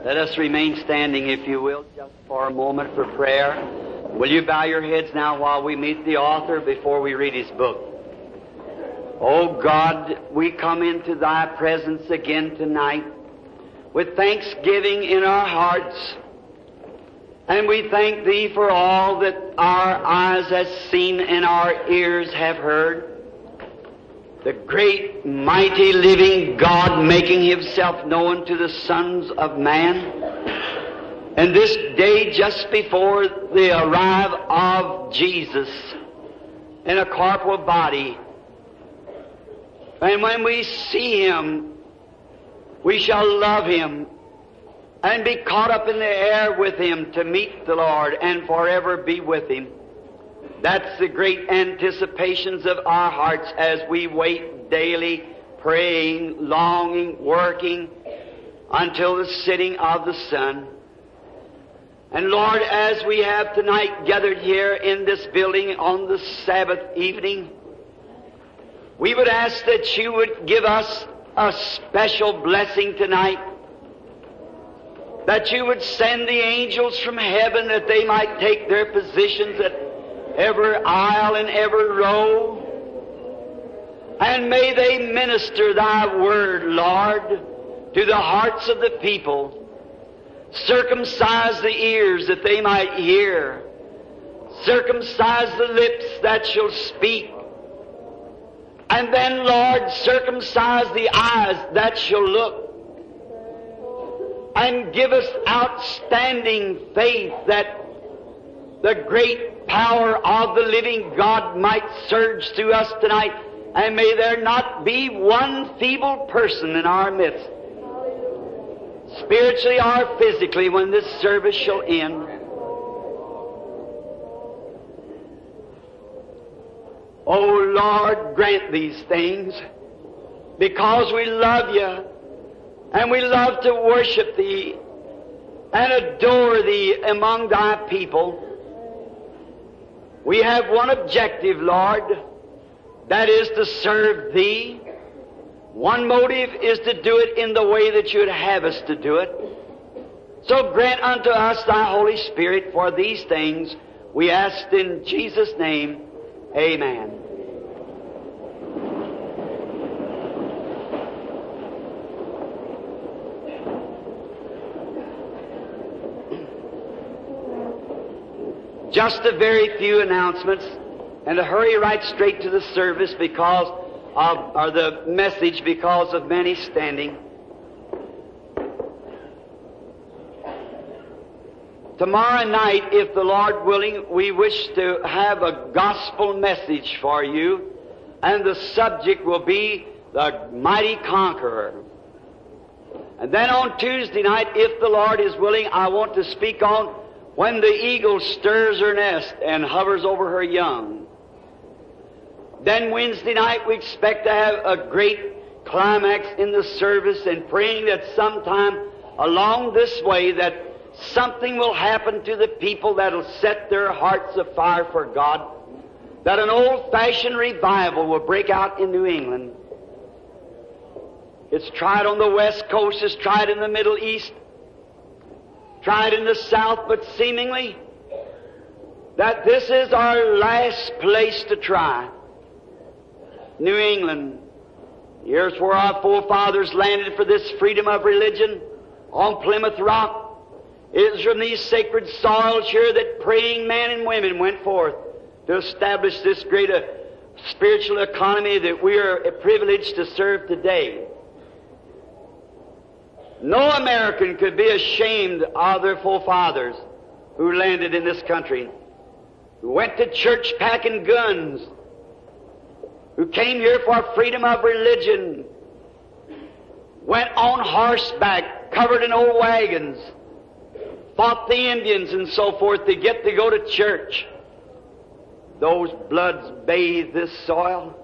Let us remain standing, if you will, just for a moment for prayer. Will you bow your heads now while we meet the author before we read his book? Oh God, we come into Thy presence again tonight with thanksgiving in our hearts. And we thank Thee for all that our eyes have seen and our ears have heard. The great, mighty, living God making Himself known to the sons of man. And this day, just before the arrival of Jesus in a corporal body, and when we see Him, we shall love Him and be caught up in the air with Him to meet the Lord and forever be with Him. That's the great anticipations of our hearts as we wait daily, praying, longing, working until the setting of the sun. And Lord, as we have tonight gathered here in this building on the Sabbath evening, we would ask that You would give us a special blessing tonight, that You would send the angels from heaven that they might take their positions at every aisle and every row. And may they minister Thy Word, Lord, to the hearts of the people. Circumcise the ears that they might hear. Circumcise the lips that shall speak. And then, Lord, circumcise the eyes that shall look. And give us outstanding faith that the great power of the living God might surge through us tonight, and may there not be one feeble person in our midst, spiritually or physically, when this service shall end. Oh Lord, grant these things, because we love You, and we love to worship Thee and adore Thee among Thy people. We have one objective, Lord, that is to serve Thee. One motive is to do it in the way that You'd have us to do it. So grant unto us Thy Holy Spirit for these things, we ask in Jesus' name. Amen. Just a very few announcements, and to hurry right straight to the service because of, or the message because of many standing. Tomorrow night, if the Lord willing, we wish to have a gospel message for you, and the subject will be the mighty conqueror. And then on Tuesday night, if the Lord is willing, I want to speak on when the eagle stirs her nest and hovers over her young. Then Wednesday night we expect to have a great climax in the service, and praying that sometime along this way that something will happen to the people that'll set their hearts afire for God, that an old-fashioned revival will break out in New England. It's tried on the West Coast, it's tried in the Middle East, tried in the South, but seemingly that this is our last place to try. New England. Here's where our forefathers landed for this freedom of religion, on Plymouth Rock. It is from these sacred soils here that praying men and women went forth to establish this great spiritual economy that we are privileged to serve today. No American could be ashamed of their forefathers who landed in this country, who went to church packing guns, who came here for freedom of religion, went on horseback, covered in old wagons, fought the Indians and so forth to get to go to church. Those bloods bathe this soil.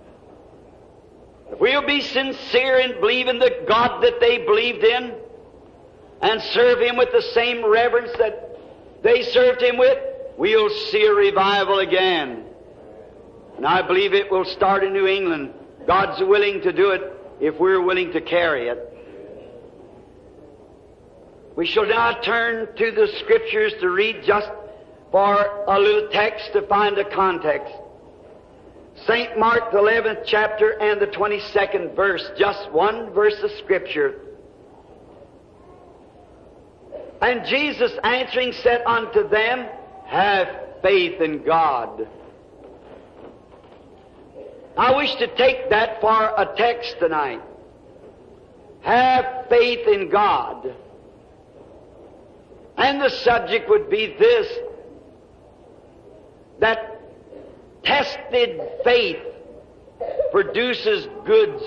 If we'll be sincere in believing the God that they believed in and serve Him with the same reverence that they served Him with, we'll see a revival again. And I believe it will start in New England. God's willing to do it if we're willing to carry it. We shall now turn to the Scriptures to read just for a little text to find a context. St. Mark, the 11th chapter and the 22nd verse, just one verse of Scripture. And Jesus answering said unto them, have faith in God. I wish to take that for a text tonight. Have faith in God. And the subject would be this, that tested faith produces goods.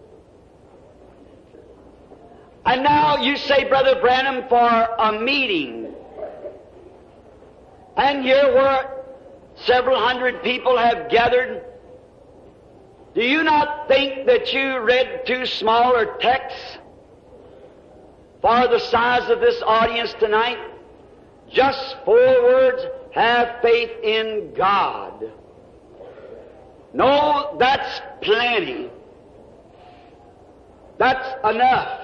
And now you say, Brother Branham, for a meeting. And here where several hundred people have gathered, do you not think that you read too small a text for the size of this audience tonight? Just 4 words, have faith in God. No, that's plenty. That's enough.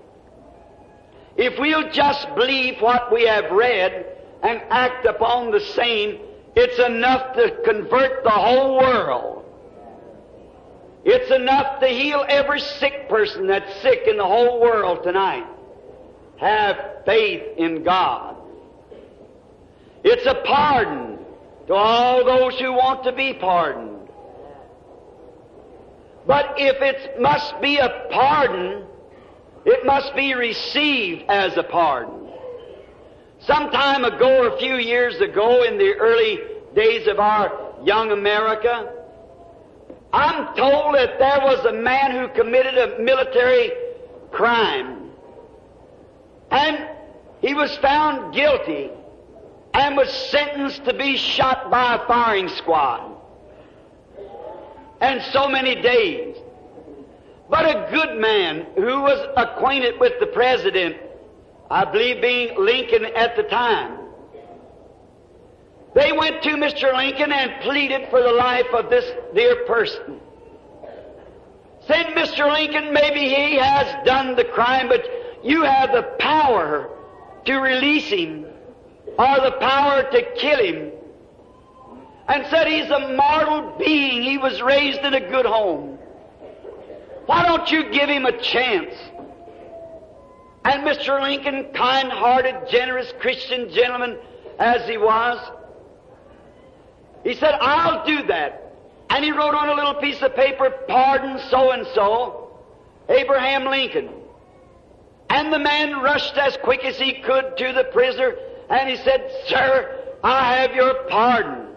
If we'll just believe what we have read and act upon the same, it's enough to convert the whole world. It's enough to heal every sick person that's sick in the whole world tonight. Have faith in God. It's a pardon to all those who want to be pardoned. But if it must be a pardon, it must be received as a pardon. Some time ago, a few years ago, in the early days of our young America, I'm told that there was a man who committed a military crime. And he was found guilty and was sentenced to be shot by a firing squad. And so many days. But a good man who was acquainted with the President, I believe being Lincoln at the time, they went to Mr. Lincoln and pleaded for the life of this dear person. Said, Mr. Lincoln, maybe he has done the crime, but you have the power to release him or the power to kill him. And said he's a mortal being. He was raised in a good home. Why don't you give him a chance? And Mr. Lincoln, kind-hearted, generous Christian gentleman as he was, he said, I'll do that. And he wrote on a little piece of paper, pardon so-and-so, Abraham Lincoln. And the man rushed as quick as he could to the prisoner, and he said, Sir, I have your pardon.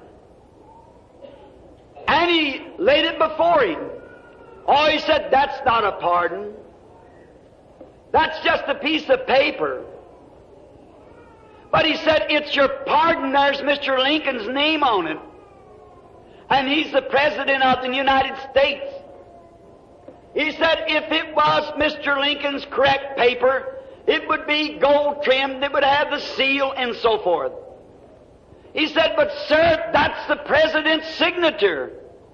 And he laid it before him. Oh, he said, that's not a pardon. That's just a piece of paper. But he said, it's your pardon. There's Mr. Lincoln's name on it. And he's the President of the United States. He said, if it was Mr. Lincoln's correct paper, it would be gold trimmed, it would have the seal and so forth. He said, but sir, that's the President's signature.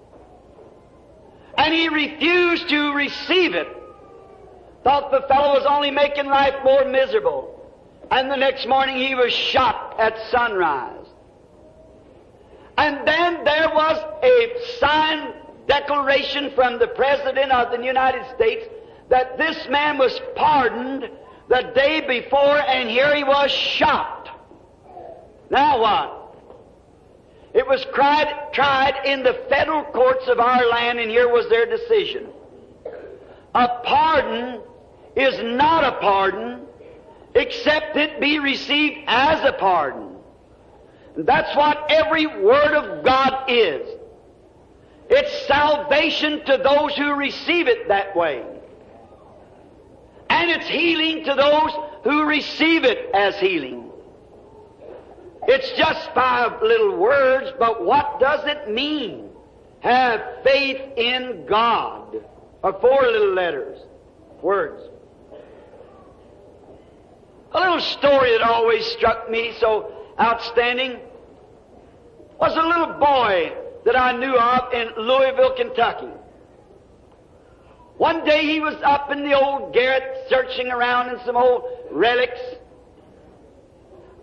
And he refused to receive it. Thought the fellow was only making life more miserable. And the next morning he was shot at sunrise. And then there was a signed declaration from the President of the United States that this man was pardoned the day before, and here he was shot. Now what? It was tried in the federal courts of our land, and here was their decision. A pardon is not a pardon except it be received as a pardon. And that's what every Word of God is. It's salvation to those who receive it that way. And it's healing to those who receive it as healing. It's just 5 little words, but what does it mean? Have faith in God. Or 4 little letters, words. A little story that always struck me so outstanding was a little boy that I knew of in Louisville, Kentucky. One day he was up in the old garret searching around in some old relics,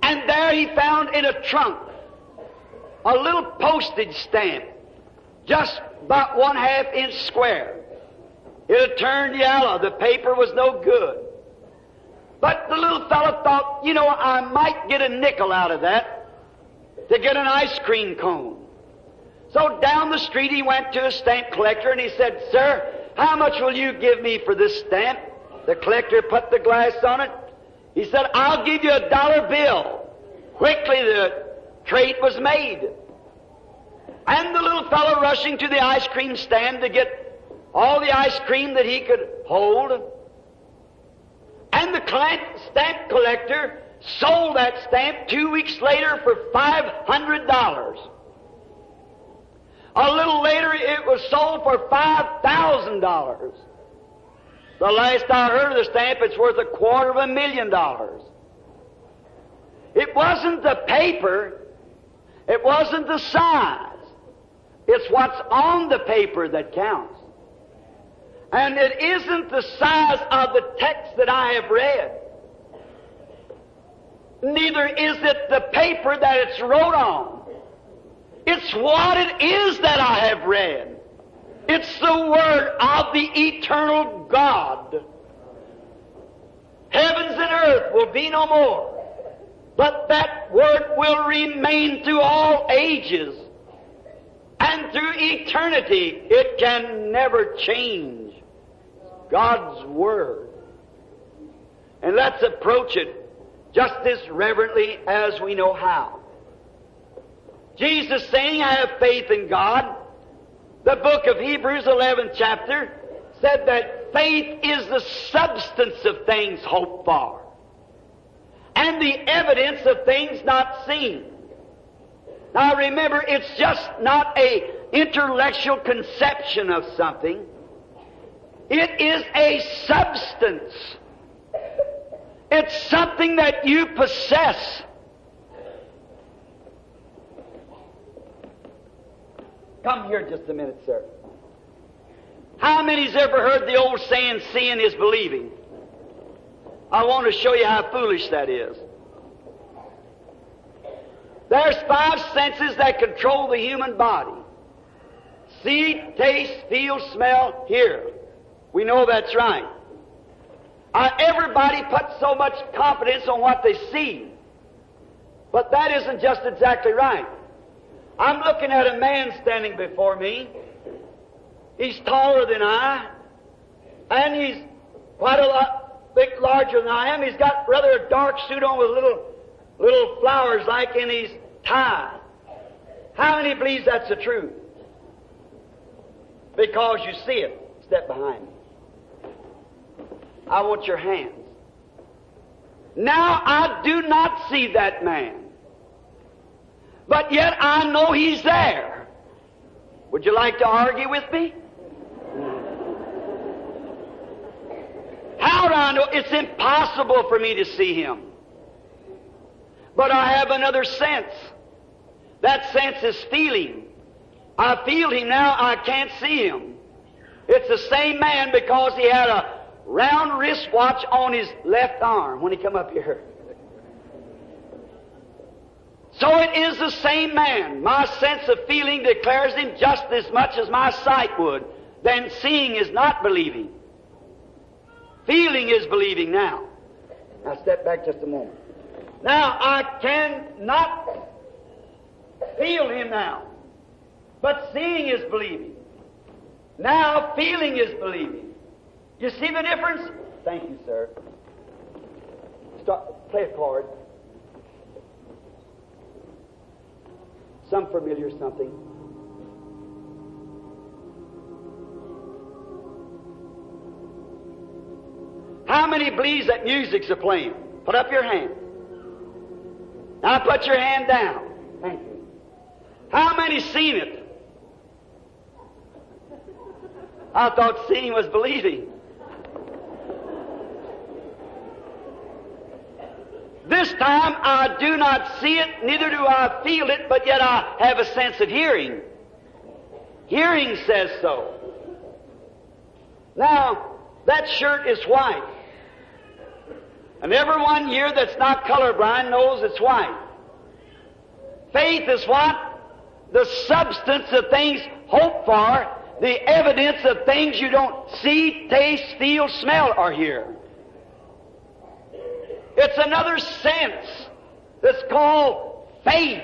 And there he found in a trunk a little postage stamp, just about 1/2 inch square. It had turned yellow. The paper was no good. But the little fellow thought, you know, I might get a nickel out of that to get an ice cream cone. So down the street he went to a stamp collector and he said, "Sir, how much will you give me for this stamp?" The collector put the glass on it. He said, "I'll give you a $1 bill." Quickly the trade was made. And the little fellow rushing to the ice cream stand to get all the ice cream that he could hold. And the stamp collector sold that stamp 2 weeks later for $500. A little later it was sold for $5,000. The last I heard of the stamp, it's worth $250,000. It wasn't the paper, it wasn't the size. It's what's on the paper that counts. And it isn't the size of the text that I have read. Neither is it the paper that it's wrote on. It's what it is that I have read. It's the Word of the eternal God. Heavens and earth will be no more, but that Word will remain through all ages. And through eternity, it can never change. God's Word. And let's approach it just as reverently as we know how. Jesus saying, "I have faith in God." The book of Hebrews 11th chapter said that faith is the substance of things hoped for and the evidence of things not seen. Now remember, it's just not a intellectual conception of something. It is a substance. It's something that you possess. Come here just a minute, sir. How many's ever heard the old saying, "Seeing is believing"? I want to show you how foolish that is. There's 5 senses that control the human body. See, taste, feel, smell, hear. We know that's right. Everybody puts so much confidence on what they see. But that isn't just exactly right. I'm looking at a man standing before me. He's taller than I, and he's quite a lot larger than I am. He's got rather a dark suit on with little flowers like in his tie. How many believes that's the truth? Because you see it. Step behind me. I want your hands. Now I do not see that man, but yet I know he's there. Would you like to argue with me? How do I know? It's impossible for me to see him. But I have another sense. That sense is feeling. I feel him now, I can't see him. It's the same man because he had a round wristwatch on his left arm when he come up here. So it is the same man. My sense of feeling declares him just as much as my sight would. Then seeing is not believing. Feeling is believing now. Now step back just a moment. Now I cannot feel him now. But seeing is believing. Now feeling is believing. You see the difference? Thank you, sir. Play a chord. Some familiar something. How many believes that music's a playing? Put up your hand. Now put your hand down. Thank you. How many seen it? I thought seeing was believing. This time I do not see it, neither do I feel it, but yet I have a sense of hearing. Hearing says so. Now, that shirt is white. And everyone here that's not colorblind knows it's white. Faith is what? The substance of things hoped for, the evidence of things you don't see, taste, feel, smell, or hear. It's another sense that's called faith.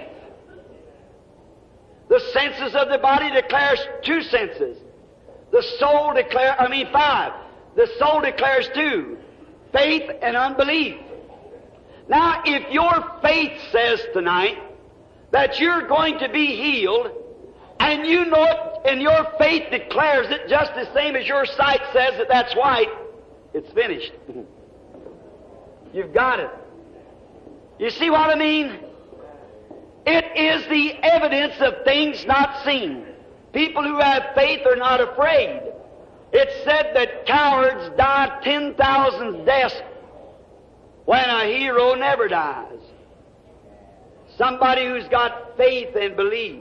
The senses of the body declares two senses. The soul five. The soul declares two. Faith and unbelief. Now, if your faith says tonight that you're going to be healed, and you know it, and your faith declares it just the same as your sight says that that's white, it's finished. You've got it. You see what I mean? It is the evidence of things not seen. People who have faith are not afraid. It's said that cowards die 10,000 deaths when a hero never dies. Somebody who's got faith and believes.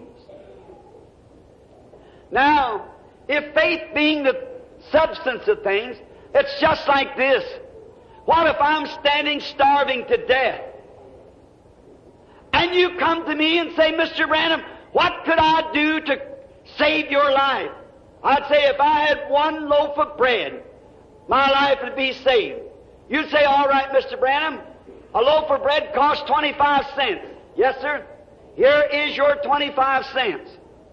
Now, if faith being the substance of things, it's just like this. What if I'm standing starving to death? And you come to me and say, Mr. Branham, what could I do to save your life? I'd say if I had one loaf of bread, my life would be saved. You'd say, all right, Mr. Branham, a loaf of bread costs 25 cents. Yes, sir. Here is your 25 cents.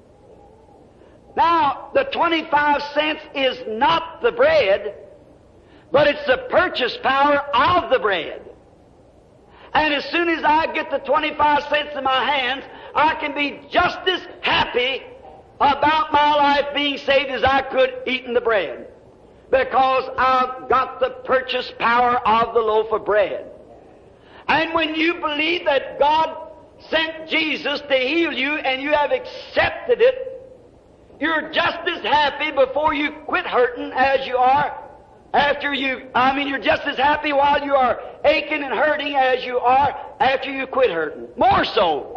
Now, the 25 cents is not the bread, but it's the purchase power of the bread. And as soon as I get the 25 cents in my hands, I can be just as happy about my life being saved as I could eating the bread. Because I've got the purchase power of the loaf of bread. And when you believe that God sent Jesus to heal you and you have accepted it, you're just as happy before you quit hurting as you are you're just as happy while you are aching and hurting as you are after you quit hurting. More so.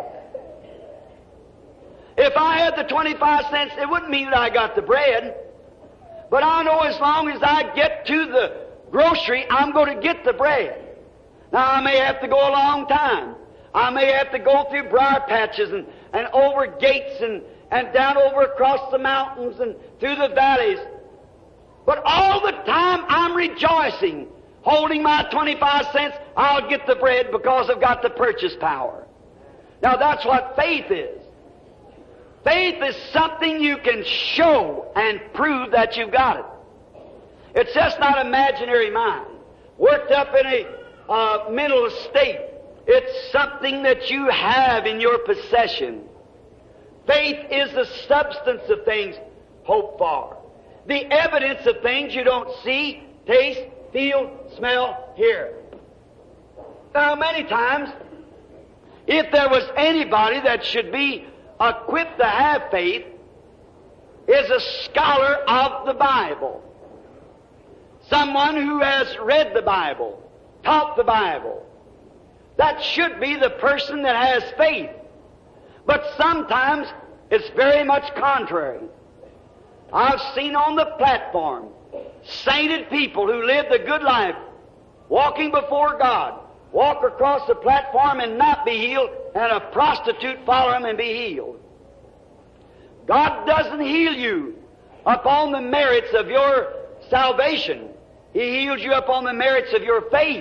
If I had the 25 cents, it wouldn't mean that I got the bread. But I know as long as I get to the grocery, I'm going to get the bread. Now, I may have to go a long time. I may have to go through briar patches and over gates and down over across the mountains and through the valleys. But all the time I'm rejoicing, holding my 25 cents, I'll get the bread because I've got the purchase power. Now that's what faith is. Faith is something you can show and prove that you've got it. It's just not imaginary mind, worked up in a mental state. It's something that you have in your possession. Faith is the substance of things hoped for. The evidence of things you don't see, taste, feel, smell, hear. Now, many times, if there was anybody that should be equipped to have faith, is a scholar of the Bible. Someone who has read the Bible, taught the Bible. That should be the person that has faith. But sometimes it's very much contrary. I've seen on the platform sainted people who lived a good life, walking before God, walk across the platform and not be healed, and a prostitute follow him and be healed. God doesn't heal you upon the merits of your salvation. He heals you upon the merits of your faith.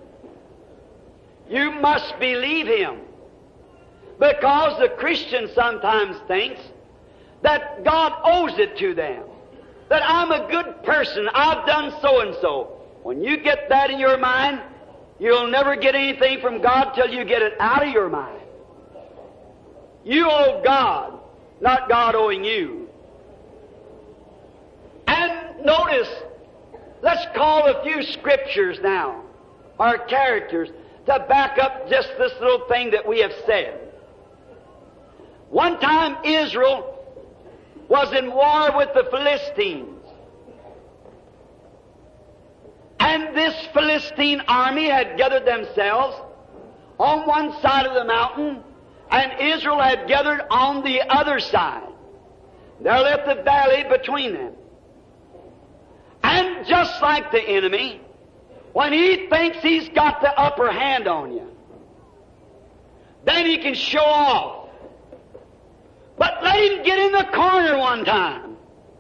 You must believe Him. Because the Christian sometimes thinks that God owes it to them. That I'm a good person, I've done so and so. When you get that in your mind, you'll never get anything from God till you get it out of your mind. You owe God, not God owing you. And notice, let's call a few scriptures now, or characters, to back up just this little thing that we have said. One time Israel was in war with the Philistines. And this Philistine army had gathered themselves on one side of the mountain, and Israel had gathered on the other side. There left the valley between them. And just like the enemy, when he thinks he's got the upper hand on you, then he can show off. But let him get in the corner one time.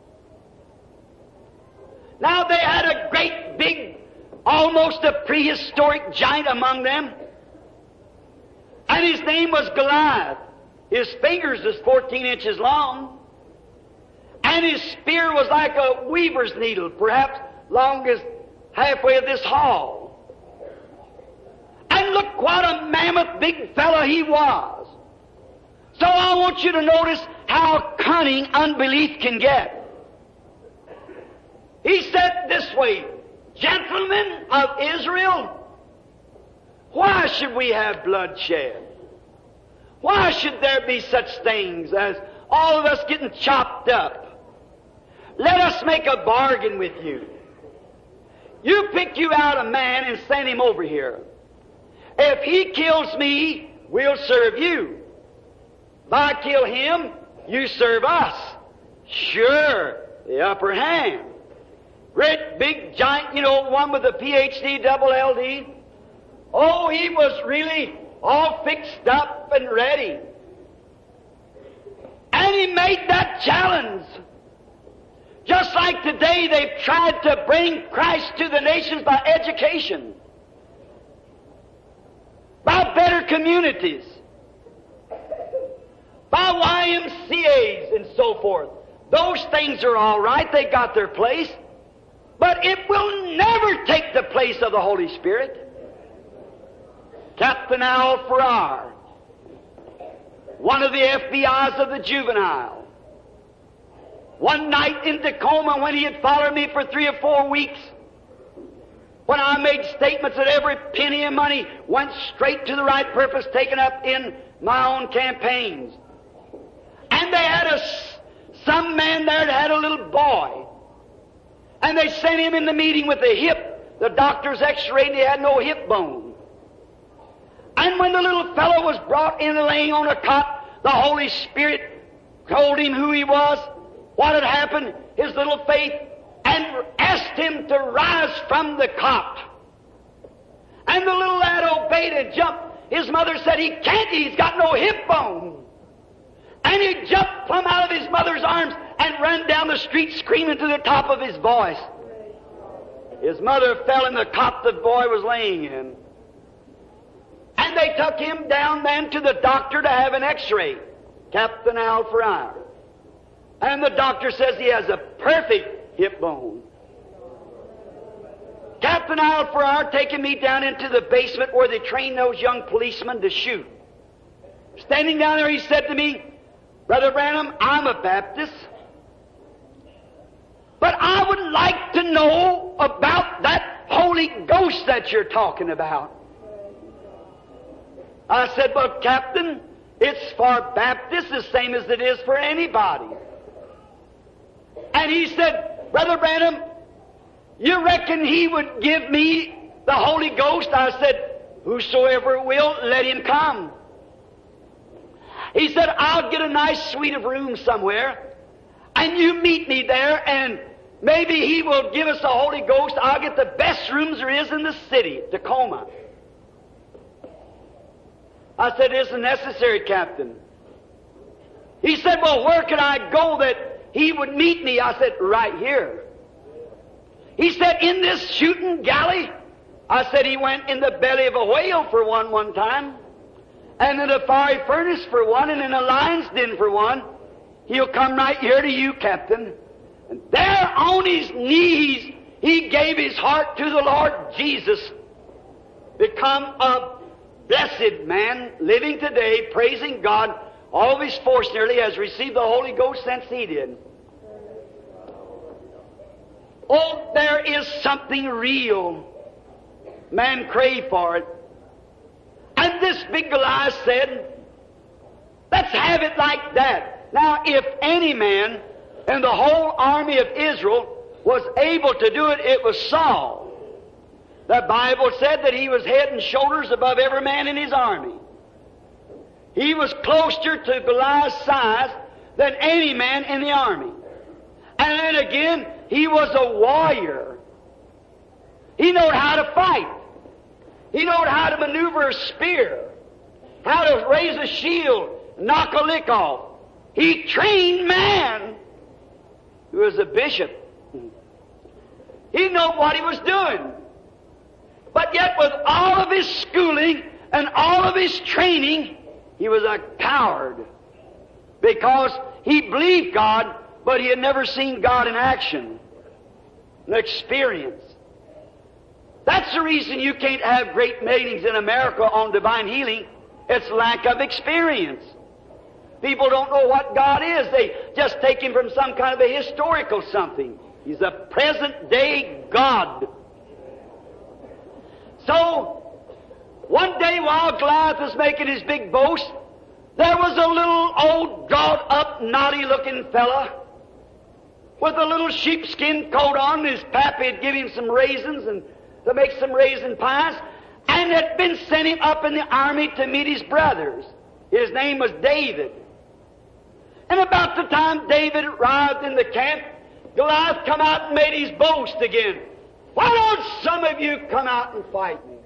Now they had a great big, almost a prehistoric giant among them. And his name was Goliath. His fingers was 14 inches long. And his spear was like a weaver's needle, perhaps long as halfway of this hall. And look what a mammoth big fellow he was. So I want you to notice how cunning unbelief can get. He said this way, "Gentlemen of Israel, why should we have bloodshed? Why should there be such things as all of us getting chopped up? Let us make a bargain with you. You pick you out a man and send him over here. If he kills me, we'll serve you. If I kill him, you serve us. Sure, the upper hand. Great big giant, you know, one with a PhD, double LD. Oh, he was really all fixed up and ready. And he made that challenge. Just like today they've tried to bring Christ to the nations by education, by better communities, by YMCAs and so forth. Those things are all right. They got their place. But it will never take the place of the Holy Spirit. Captain Al Farrar, one of the FBI's of the juvenile, one night in Tacoma when he had followed me for 3 or 4 weeks, when I made statements that every penny of money went straight to the right purpose, taken up in my own campaigns. And they had some man there that had a little boy. And they sent him in the meeting with a hip. The doctor's x-rayed and he had no hip bone. And when the little fellow was brought in laying on a cot, the Holy Spirit told him who he was, what had happened, his little faith, and asked him to rise from the cot. And the little lad obeyed and jumped. His mother said, "He can't, he's got no hip bone." And he jumped plumb out of his mother's arms and ran down the street screaming to the top of his voice. His mother fell in the cot the boy was laying in. And they took him down then to the doctor to have an x-ray, Captain Al Farrar. And the doctor says he has a perfect hip bone. Captain Al Farrar taking me down into the basement where they train those young policemen to shoot. Standing down there, he said to me, "Brother Branham, I'm a Baptist, but I would like to know about that Holy Ghost that you're talking about." I said, "Well, Captain, it's for Baptists the same as it is for anybody." And he said, "Brother Branham, you reckon he would give me the Holy Ghost?" I said, "Whosoever will, let him come." He said, "I'll get a nice suite of rooms somewhere, and you meet me there, and maybe he will give us the Holy Ghost. I'll get the best rooms there is in the city, Tacoma." I said, "It isn't necessary, Captain." He said, "Well, where could I go that he would meet me?" I said, "Right here." He said, "In this shooting galley?" I said, "He went in the belly of a whale for one time, and in a fiery furnace for one, and in a lion's den for one. He'll come right here to you, Captain." And there on his knees, he gave his heart to the Lord Jesus, become a blessed man, living today, praising God. All of his force nearly has received the Holy Ghost since he did. Oh, there is something real. Man crave for it. And this big Goliath said, "Let's have it like that." Now, if any man in the whole army of Israel was able to do it, it was Saul. The Bible said that he was head and shoulders above every man in his army. He was closer to Goliath's size than any man in the army. And then again, he was a warrior. He knowed how to fight. He knowed how to maneuver a spear, how to raise a shield, knock a lick off. He trained man who was a bishop. He knew what he was doing. But yet with all of his schooling and all of his training, he was a coward. Because he believed God, but he had never seen God in action, an experience. That's the reason you can't have great meetings in America on divine healing. It's lack of experience. People don't know what God is. They just take Him from some kind of a historical something. He's a present-day God. So, one day while Goliath was making his big boast, there was a little old, drawn-up, naughty-looking fella with a little sheepskin coat on. His pappy had given him some raisins and to make some raisin pies, and had been sent him up in the army to meet his brothers. His name was David. And about the time David arrived in the camp, Goliath come out and made his boast again. Why don't some of you come out and fight me?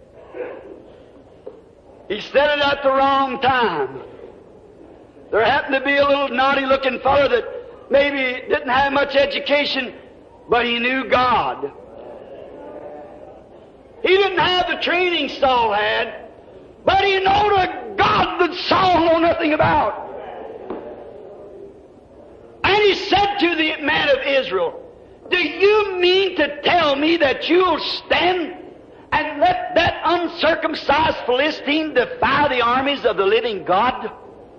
He said it at the wrong time. There happened to be a little naughty-looking fellow that maybe didn't have much education, but he knew God. He didn't have the training Saul had, but he knew a God that Saul knew nothing about. And he said to the man of Israel, do you mean to tell me that you'll stand and let that uncircumcised Philistine defy the armies of the living God?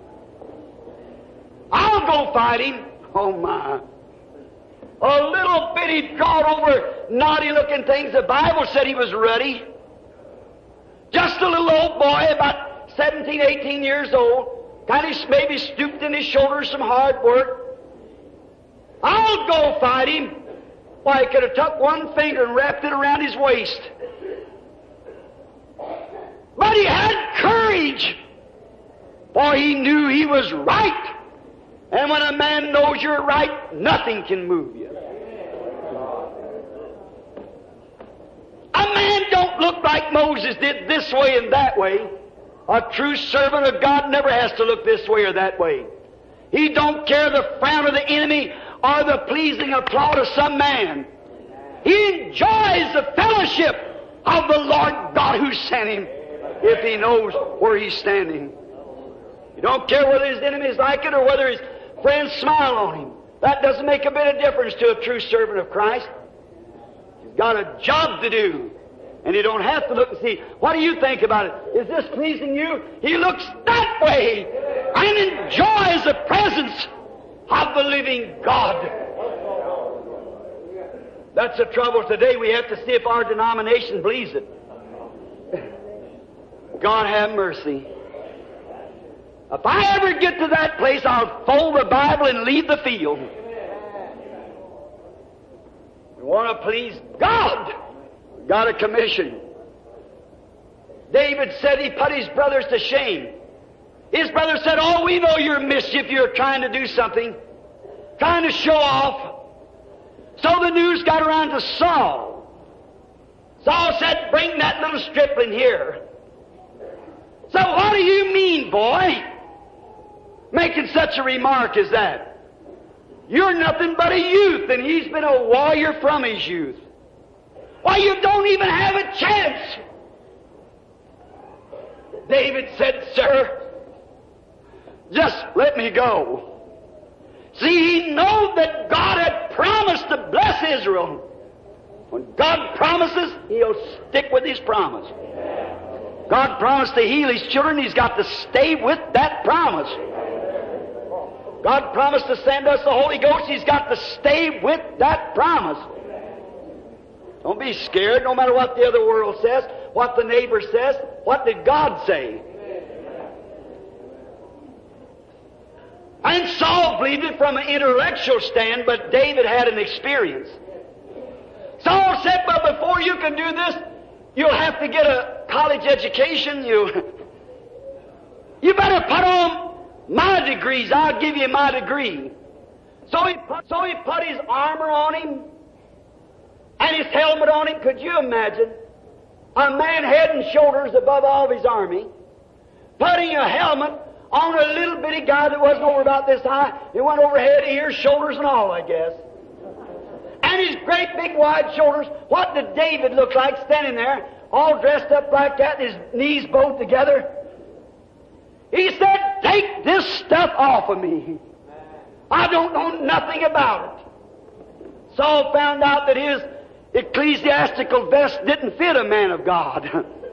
I'll go fight him. Oh my. A little bitty, drawn-over, naughty-looking things. The Bible said he was ruddy. Just a little old boy, about 17, 18 years old, kind of maybe stooped in his shoulders, some hard work. I'll go fight him. Why, he could have tucked one finger and wrapped it around his waist. But he had courage, for he knew he was right. And when a man knows you're right, nothing can move you. A man don't look like Moses did this way and that way. A true servant of God never has to look this way or that way. He don't care the frown of the enemy or the pleasing applause of some man. He enjoys the fellowship of the Lord God who sent him if he knows where he's standing. He don't care whether his enemies like it or whether his friends smile on him. That doesn't make a bit of difference to a true servant of Christ. He's got a job to do. And he don't have to look and see, what do you think about it? Is this pleasing you? He looks that way and enjoys the presence of the living God. That's the trouble today. We have to see if our denomination believes it. God have mercy. If I ever get to that place, I'll fold the Bible and leave the field. We want to please God. Got a commission. David said he put his brothers to shame. His brothers said, oh, we know you're mischief. You're trying to do something. Trying to show off. So the news got around to Saul. Saul said, bring that little stripling here. So what do you mean, boy, making such a remark as that? You're nothing but a youth, and he's been a warrior from his youth. Why, you don't even have a chance. David said, sir, just let me go. See, he knew that God had promised to bless Israel. When God promises, He'll stick with His promise. God promised to heal His children. He's got to stay with that promise. God promised to send us the Holy Ghost. He's got to stay with that promise. Don't be scared, no matter what the other world says, what the neighbor says. What did God say? And Saul believed it from an intellectual stand, but David had an experience. Saul said, but before you can do this, you'll have to get a college education. You better put on my degrees. I'll give you my degree. So he put his armor on him, and and his helmet on him. Could you imagine a man head and shoulders above all of his army, putting a helmet on a little bitty guy that wasn't over about this high? It went over head, ears, shoulders, and all, I guess. And his great big wide shoulders. What did David look like standing there, all dressed up like that, his knees bowed together? He said, "Take this stuff off of me. I don't know nothing about it." Saul found out that his ecclesiastical vest didn't fit a man of God.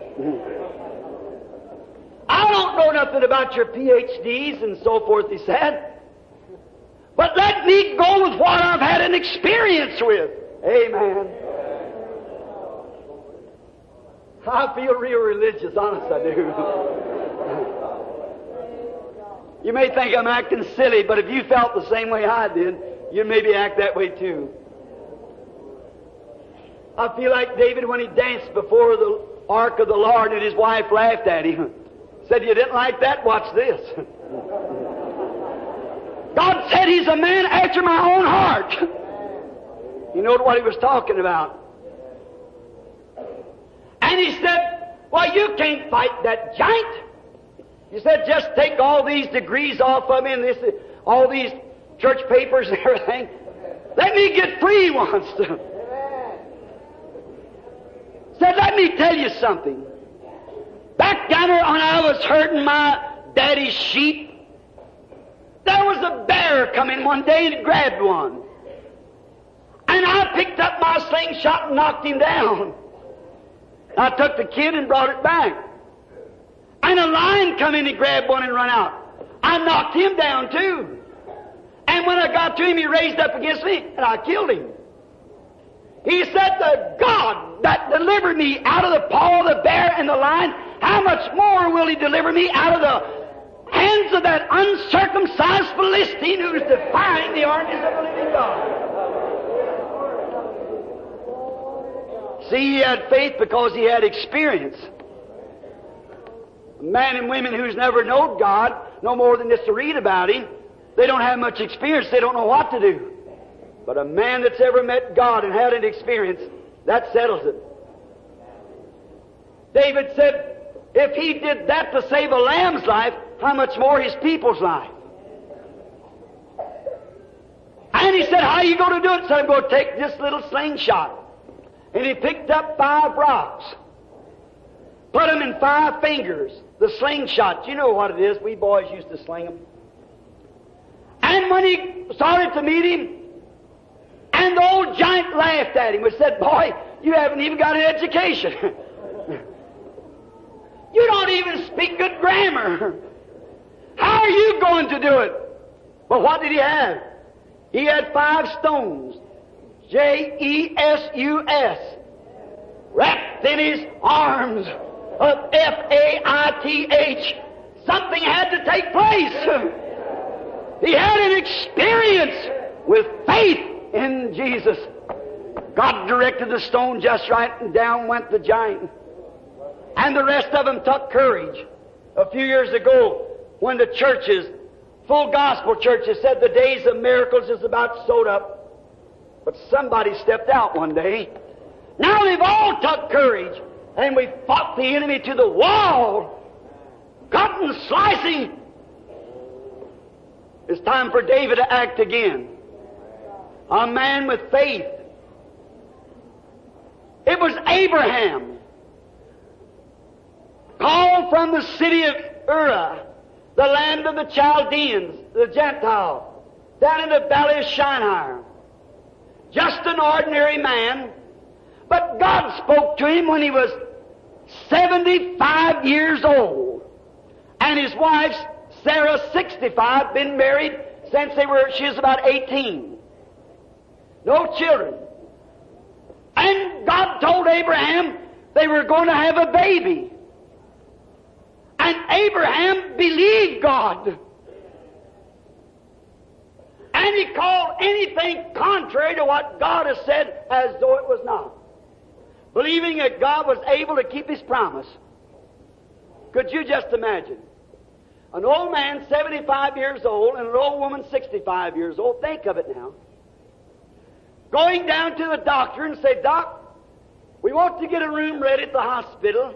"I don't know nothing about your PhDs and so forth," he said. "But let me go with what I've had an experience with." Amen. I feel real religious, honest I do. You may think I'm acting silly, but if you felt the same way I did, you'd maybe act that way too. I feel like David when he danced before the ark of the Lord and his wife laughed at him. Said, "You didn't like that? Watch this." God said he's a man after my own heart. You know what he was talking about. And he said, "Well, you can't fight that giant." He said, "Just take all these degrees off of me and all these church papers and everything. Let me get free once." Said, "Let me tell you something. Back down there when I was herding my daddy's sheep, there was a bear coming one day and grabbed one. And I picked up my slingshot and knocked him down. I took the kid and brought it back. And a lion come in and grabbed one and run out. I knocked him down too. And when I got to him, he raised up against me and I killed him. He said, the God that delivered me out of the paw of the bear and the lion, how much more will he deliver me out of the hands of that uncircumcised Philistine who's defying the armies of the living God?" See, he had faith because he had experience. Men and women who's never known God, no more than just to read about Him, they don't have much experience. They don't know what to do. But a man that's ever met God and had an experience, that settles it. David said, if he did that to save a lamb's life, how much more his people's life? And he said, "How are you going to do it?" He said, "I'm going to take this little slingshot." And he picked up 5 rocks, put them in 5 fingers, the slingshot. You know what it is. We boys used to sling them. And when he started to meet him, and the old giant laughed at him and said, "Boy, you haven't even got an education. You don't even speak good grammar. How are you going to do it?" But what did he have? He had 5 stones, Jesus, wrapped in his arms of faith. Something had to take place. He had an experience with faith in Jesus. God directed the stone just right, and down went the giant. And the rest of them took courage. A few years ago, when the churches, full gospel churches, said the days of miracles is about sewed up, but somebody stepped out one day. Now they've all took courage, and we fought the enemy to the wall, cutting, slicing. It's time for David to act again. A man with faith. It was Abraham, called from the city of Ur, the land of the Chaldeans, the Gentile, down in the valley of Shinar. Just an ordinary man, but God spoke to him when he was 75 years old. And his wife, Sarah, 65, been married since she was about 18. No children. And God told Abraham they were going to have a baby. And Abraham believed God. And he called anything contrary to what God has said as though it was not, believing that God was able to keep His promise. Could you just imagine? An old man 75 years old and an old woman 65 years old. Think of it now. going down to the doctor and say, Doc, we want to get a room ready at the hospital.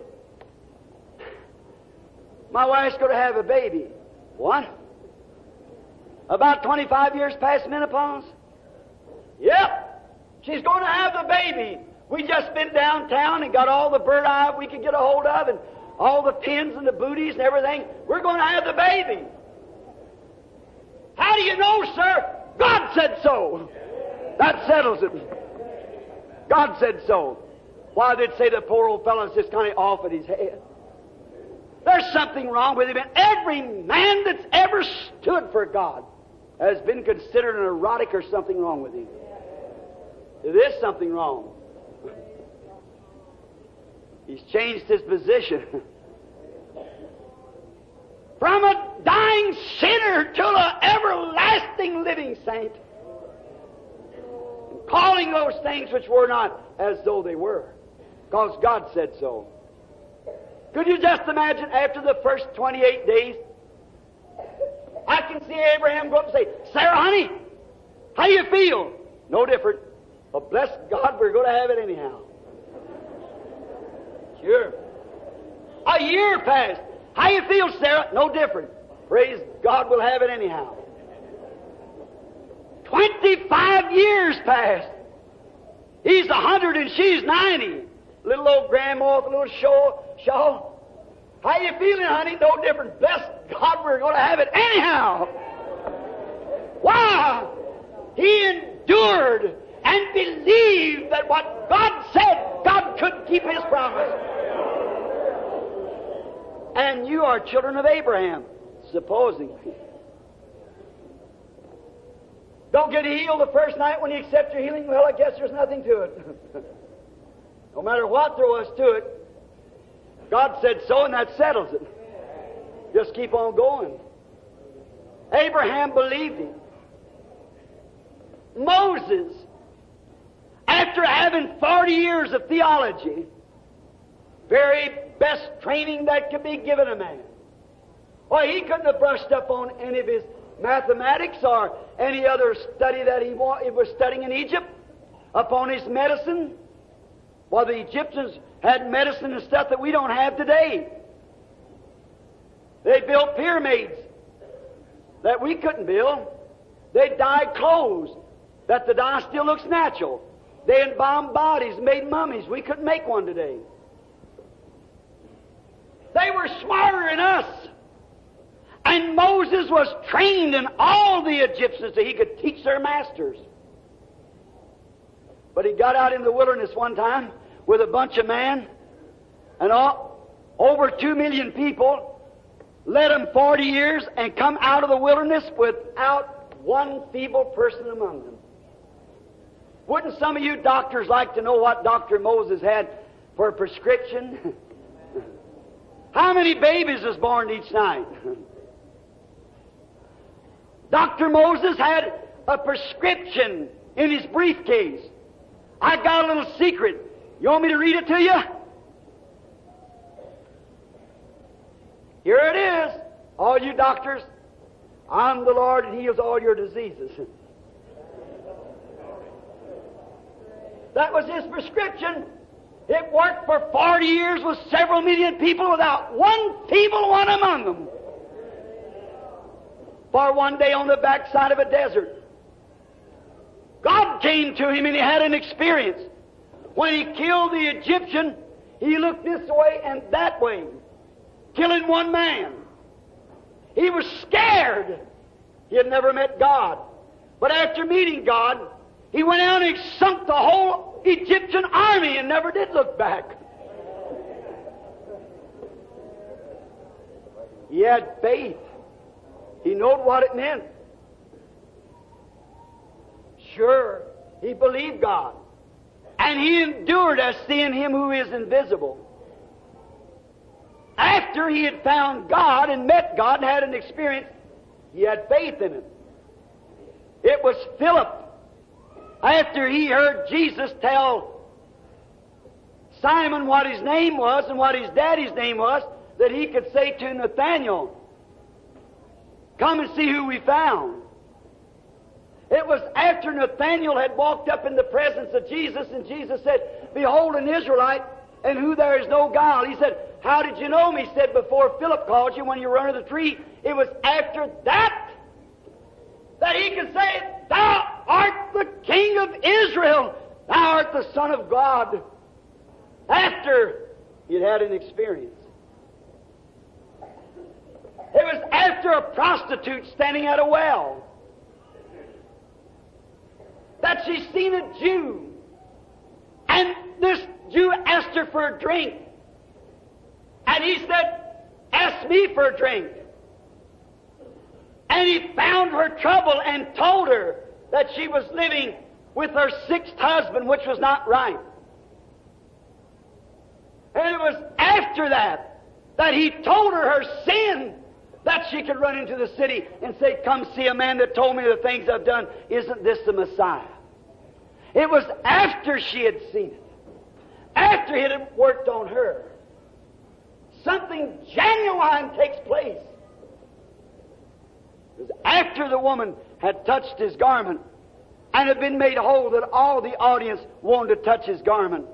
My wife's going to have a baby. What? About 25 years past menopause? Yep. She's going to have the baby. We just been downtown and got all the bird eye we could get a hold of and all the pins and the booties and everything. We're going to have the baby. How do you know, sir? God said so. That settles it. God said so. Why did say the poor old fellow's just kind of off at his head? There's something wrong with him. And every man that's ever stood for God has been considered an erotic or something wrong with him. There is something wrong. He's changed his position. From a dying sinner to an everlasting living saint. And calling those things which were not as though they were. Because God said so. Could you just imagine after the first 28 days, I can see Abraham go up and say, Sarah, honey, how do you feel? No different. But bless God, we're going to have it anyhow. Sure. A year passed. How you feel, Sarah? No different. Praise God, we'll have it anyhow. 25 years passed. He's 100 and she's 90. Little old grandma with a little shawl. How you feeling, honey? No different. Bless God, we're going to have it anyhow. Wow! He endured and believed that what God said, God could keep His promise. And you are children of Abraham, supposedly. Don't get healed the first night when you accept your healing. Well, I guess there's nothing to it. No matter what there was to it, God said so, and that settles it. Just keep on going. Abraham believed Him. Moses, after having 40 years of theology, very best training that could be given a man. Why, he couldn't have brushed up on any of his mathematics or any other study that he was studying in Egypt, upon his medicine. Well, the Egyptians had medicine and stuff that we don't have today. They built pyramids that we couldn't build. They dyed clothes that the dye still looks natural. They embalmed bodies, made mummies. We couldn't make one today. They were smarter than us. And Moses was trained in all the Egyptians that he could teach their masters. But he got out in the wilderness one time with a bunch of men, and over 2 million people, led them 40 years, and come out of the wilderness without one feeble person among them. Wouldn't some of you doctors like to know what Dr. Moses had for a prescription? How many babies was born each night? Dr. Moses had a prescription in his briefcase. I got a little secret. You want me to read it to you? Here it is. All you doctors, I'm the Lord and heals all your diseases. That was his prescription. It worked for 40 years with several million people without one feeble one among them. For one day on the backside of a desert, God came to him and he had an experience. When he killed the Egyptian, he looked this way and that way, killing one man. He was scared. He had never met God. But after meeting God, he went out and he sunk the whole Egyptian army and never did look back. He had faith. He knew what it meant. Sure, he believed God. And he endured as seeing Him who is invisible. After he had found God and met God and had an experience, he had faith in Him. It was Philip, after he heard Jesus tell Simon what his name was and what his daddy's name was, that he could say to Nathanael, "Come and see who we found." It was after Nathanael had walked up in the presence of Jesus, and Jesus said, "Behold, an Israelite, in who there is no guile." He said, "How did you know me?" He said, "Before Philip called you when you were under the tree." It was after that he could say, "Thou art the King of Israel. Thou art the Son of God." After he'd had an experience. It was after a prostitute standing at a well that she seen a Jew. And this Jew asked her for a drink. And he said, "Ask me for a drink." And he found her trouble and told her that she was living with her sixth husband, which was not right. And it was after that he told her her sin, that she could run into the city and say, "Come see a man that told me the things I've done. Isn't this the Messiah?" It was after she had seen it, after it had worked on her. Something genuine takes place. It was after the woman had touched his garment and had been made whole that all the audience wanted to touch his garment.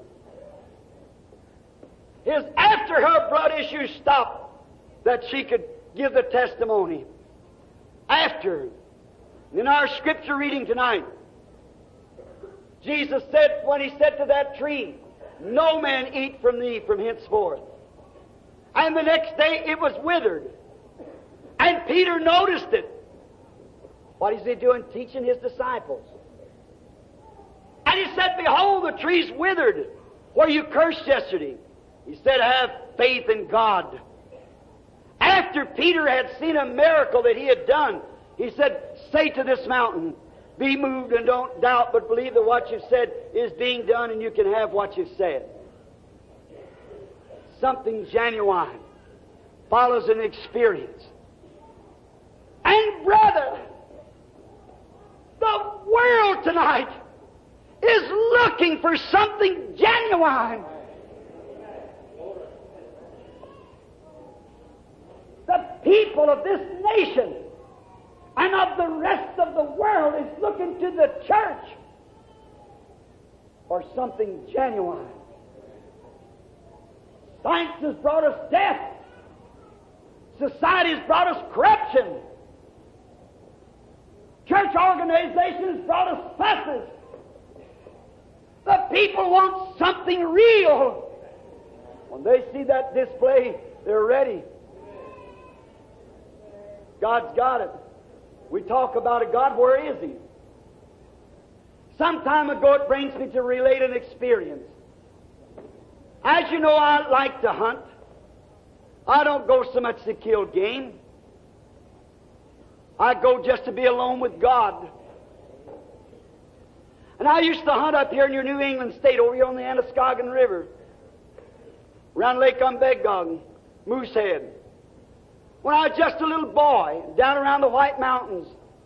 It was after her blood issue stopped that she could give the testimony. After. In our scripture reading tonight, Jesus said, when He said to that tree, "No man eat from thee from henceforth." And the next day it was withered. And Peter noticed it. What is he doing? Teaching his disciples. And he said, "Behold, the tree's withered, where you cursed yesterday." He said, "Have faith in God." After Peter had seen a miracle that he had done, he said, "Say to this mountain, be moved and don't doubt, but believe that what you've said is being done and you can have what you've said." Something genuine follows an experience. And brother, the world tonight is looking for something genuine. The people of this nation and of the rest of the world is looking to the church for something genuine. Science has brought us death. Society has brought us corruption. Church organization has brought us fusses. The people want something real. When they see that display, they're ready. God's got it. We talk about a God, where is He? Some time ago it brings me to relate an experience. As you know, I like to hunt. I don't go so much to kill game. I go just to be alone with God. And I used to hunt up here in your New England state, over here on the Androscoggin River, around Lake Umbegog, Moosehead. When I was just a little boy, down around the White Mountains.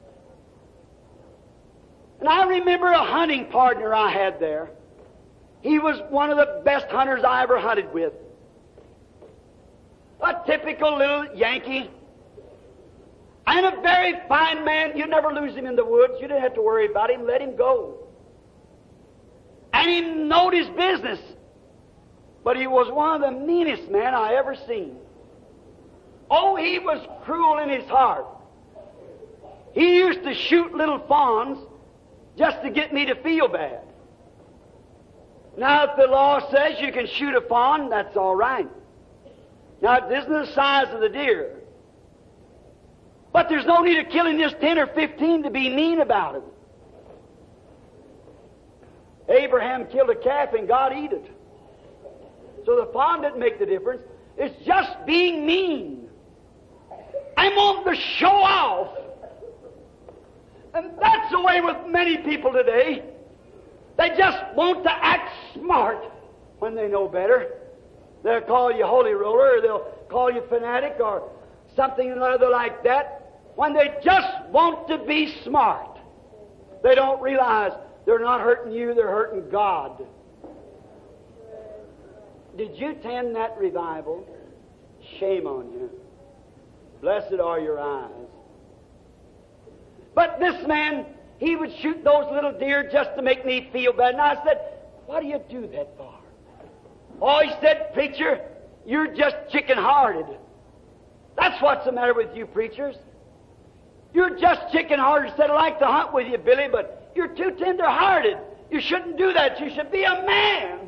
And I remember a hunting partner I had there. He was one of the best hunters I ever hunted with. A typical little Yankee. And a very fine man. You'd never lose him in the woods. You didn't have to worry about him. Let him go. And he knowed his business. But he was one of the meanest men I ever seen. Oh, he was cruel in his heart. He used to shoot little fawns just to get me to feel bad. Now, if the law says you can shoot a fawn, that's all right. Now, it isn't the size of the deer. But there's no need of killing just 10 or 15 to be mean about it. Abraham killed a calf and God ate it. So the fawn didn't make the difference. It's just being mean. I'm wanting to show off. And that's the way with many people today. They just want to act smart when they know better. They'll call you holy roller, or they'll call you fanatic, or something or other like that. When they just want to be smart, they don't realize they're not hurting you, they're hurting God. Did you attend that revival? Shame on you. Blessed are your eyes. But this man, he would shoot those little deer just to make me feel bad. And I said, "What do you do that for?" Oh, he said, "Preacher, you're just chicken-hearted." That's what's the matter with you preachers. You're just chicken-hearted. Said, "I'd like to hunt with you, Billy, but you're too tender-hearted. You shouldn't do that. You should be a man."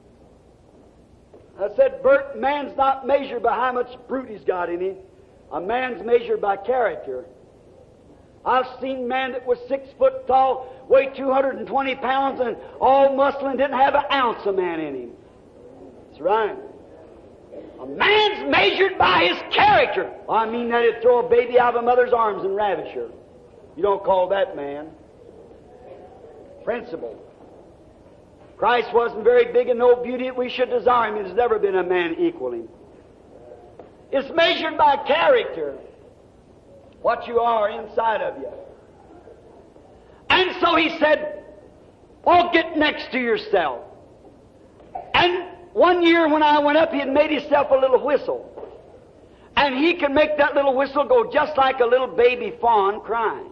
I said, "Bert, man's not measured by how much brute he's got in him. A man's measured by character. I've seen men that was 6 foot tall, weighed 220 pounds, and all muscle and didn't have an ounce of man in him." That's right. A man's measured by his character. I mean that he'd throw a baby out of a mother's arms and ravish her. You don't call that man. Principle. Christ wasn't very big and no beauty that we should desire him. There's never been a man equal him. It's measured by character, what you are inside of you. And so he said, "Oh, get next to yourself." And one year when I went up, he had made himself a little whistle. And he could make that little whistle go just like a little baby fawn crying.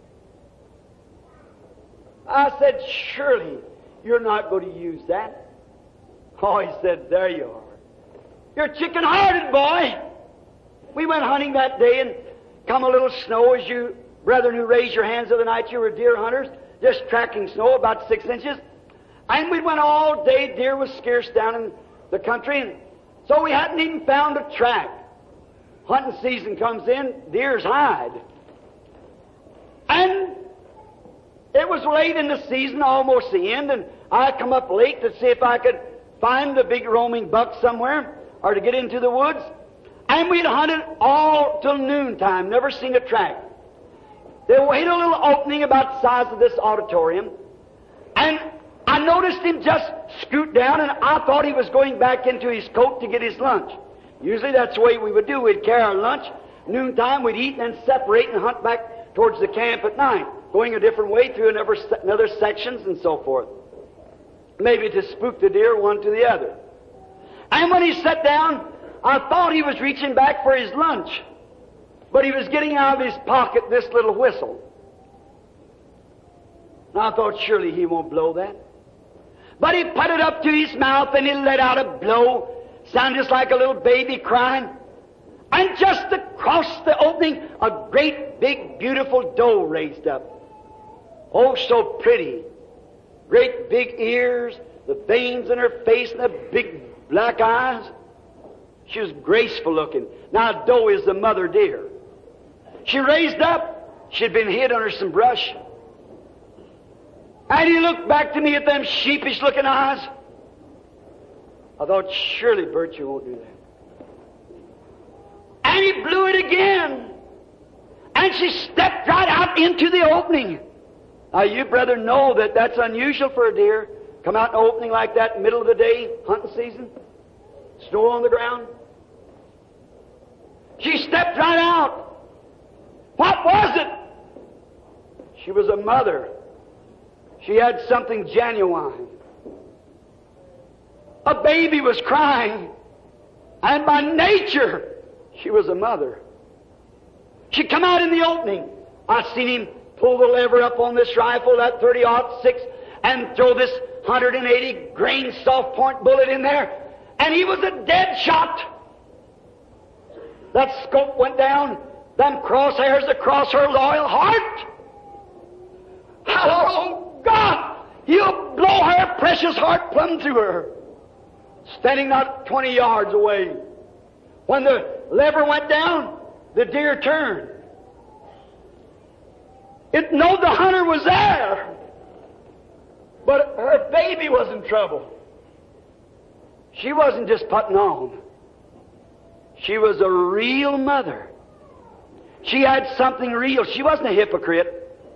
I said, "Surely you're not going to use that." Oh, he said, "There you are. You're chicken-hearted, boy." We went hunting that day, and come a little snow, as you brethren who raised your hands the other night, you were deer hunters, just tracking snow about 6 inches. And we went all day. Deer was scarce down in the country, and so we hadn't even found a track. Hunting season comes in, deers hide. And it was late in the season, almost the end, and I come up late to see if I could find a big roaming buck somewhere, or to get into the woods. And we'd hunted all till noontime, never seen a track. They made a little opening about the size of this auditorium, and I noticed him just scoot down, and I thought he was going back into his coat to get his lunch. Usually that's the way we would do. We'd carry our lunch. Noontime we'd eat and then separate and hunt back towards the camp at night, going a different way through another sections and so forth. Maybe to spook the deer one to the other. And when he sat down, I thought he was reaching back for his lunch, but he was getting out of his pocket this little whistle. And I thought, surely he won't blow that. But he put it up to his mouth and he let out a blow, sounded just like a little baby crying. And just across the opening, a great, big, beautiful doe raised up. Oh, so pretty. Great big ears, the veins in her face, and the big black eyes. She was graceful looking. Now, a doe is the mother deer. She raised up. She'd been hid under some brush. And he looked back to me at them sheepish looking eyes. I thought, surely, Bert, you won't do that. And he blew it again. And she stepped right out into the opening. Now, you, brother, know that that's unusual for a deer. Come out in an opening like that in the middle of the day, hunting season. Snow on the ground. She stepped right out. What was it? She was a mother. She had something genuine. A baby was crying. And by nature, she was a mother. She come out in the opening. I seen him pull the lever up on this rifle, that 30-06, and throw this 180 grain soft point bullet in there. And he was a dead shot. That scope went down, them crosshairs across her loyal heart. Oh, God! He'll blow her precious heart plumb through her. Standing not 20 yards away. When the lever went down, the deer turned. It knowed the hunter was there. But her baby was in trouble. She wasn't just putting on. She was a real mother. She had something real. She wasn't a hypocrite.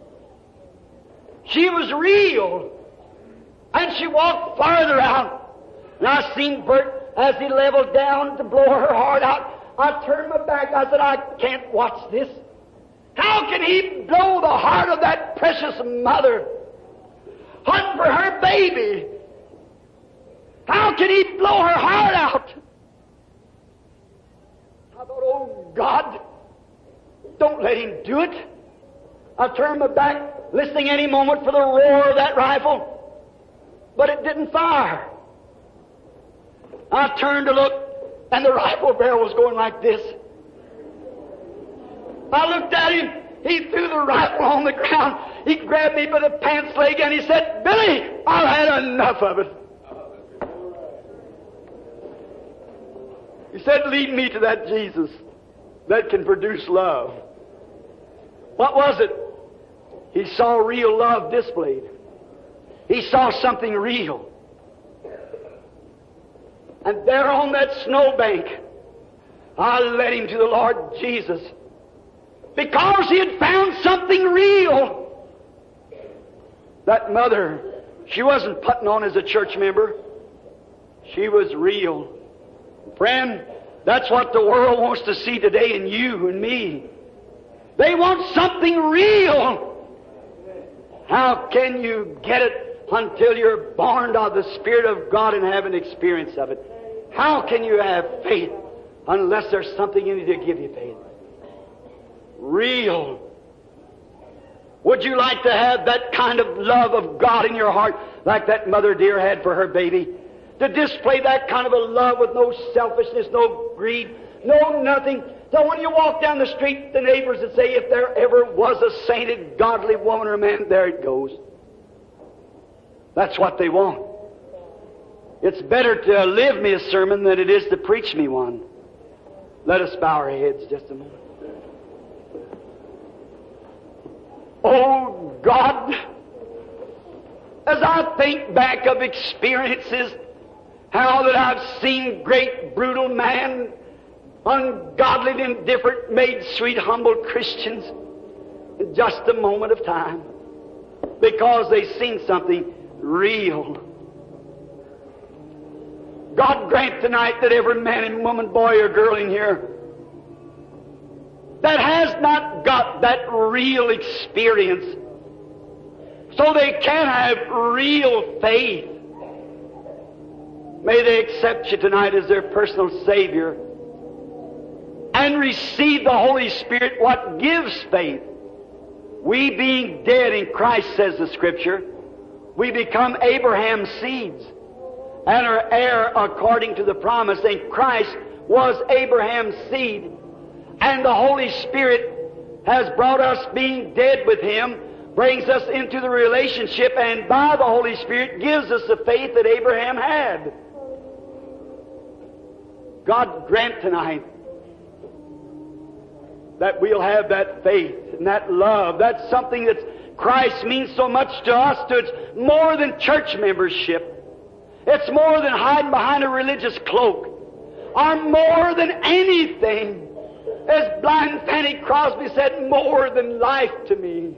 She was real. And she walked farther out. And I seen Bert as he leveled down to blow her heart out. I turned my back. I said, I can't watch this. How can he blow the heart of that precious mother? Hunting for her baby. How can he blow her heart out? I thought, oh God, don't let him do it. I turned my back. listening any moment for the roar of that rifle, but it didn't fire. I turned to look, and the rifle barrel was going like this. I looked at him. He threw the rifle on the ground. He grabbed me by the pants leg and he said, "Billy, I've had enough of it." He said, "Lead me to that Jesus that can produce love." What was it? He saw real love displayed. He saw something real. And there on that snowbank, I led him to the Lord Jesus because he had found something real. That mother, she wasn't putting on as a church member. She was real. Friend, that's what the world wants to see today in you and me. They want something real. How can you get it until you're born of the Spirit of God and have an experience of it? How can you have faith unless there's something in you to give you faith? Real. Would you like to have that kind of love of God in your heart like that mother dear had for her baby? To display that kind of a love with no selfishness, no greed, no nothing. So when you walk down the street, the neighbors would say, if there ever was a sainted, godly woman or man, there it goes. That's what they want. It's better to live me a sermon than it is to preach me one. Let us bow our heads just a moment. Oh God, as I think back of experiences, how that I've seen great brutal man, ungodly and indifferent, made sweet humble Christians in just a moment of time because they've seen something real. God grant tonight that every man and woman, boy or girl in here that has not got that real experience, so they can have real faith, may they accept you tonight as their personal Savior and receive the Holy Spirit, what gives faith. We being dead in Christ, says the Scripture, we become Abraham's seeds and are heir according to the promise. And Christ was Abraham's seed, and the Holy Spirit has brought us, being dead with Him, brings us into the relationship, and by the Holy Spirit gives us the faith that Abraham had. God grant tonight that we'll have that faith and that love. That's something that Christ means so much to us. It's more than church membership. It's more than hiding behind a religious cloak. Or more than anything. As blind Fanny Crosby said, more than life to me.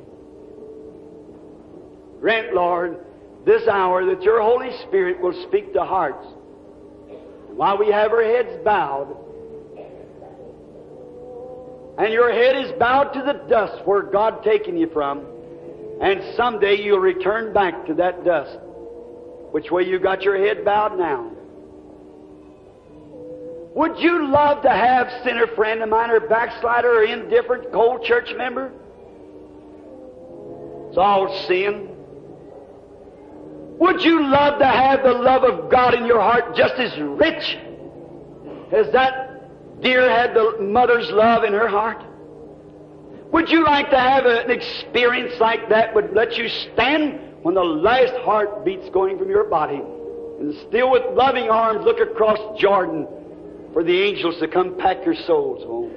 Grant, Lord, this hour that your Holy Spirit will speak to hearts. While we have our heads bowed, and your head is bowed to the dust where God taken you from, and someday you'll return back to that dust, which way you got your head bowed now. Would you love to have sinner friend of mine or backslider or indifferent cold church member? It's all sin. Would you love to have the love of God in your heart just as rich as that deer had the mother's love in her heart? Would you like to have an experience like that would let you stand when the last heartbeat's going from your body and still with loving arms look across Jordan for the angels to come pack your souls home?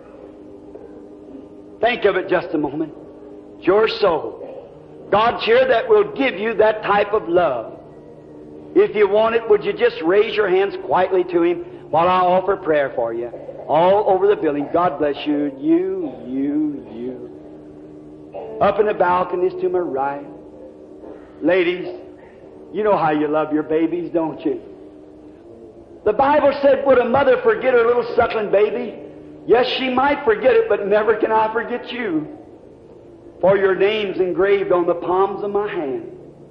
Think of it just a moment. It's your soul. God's here that will give you that type of love. If you want it, would you just raise your hands quietly to Him while I offer prayer for you? All over the building. God bless you. You. Up in the balconies to my right. Ladies, you know how you love your babies, don't you? The Bible said, would a mother forget her little suckling baby? Yes, she might forget it, but never can I forget you. For your name's engraved on the palms of my hand.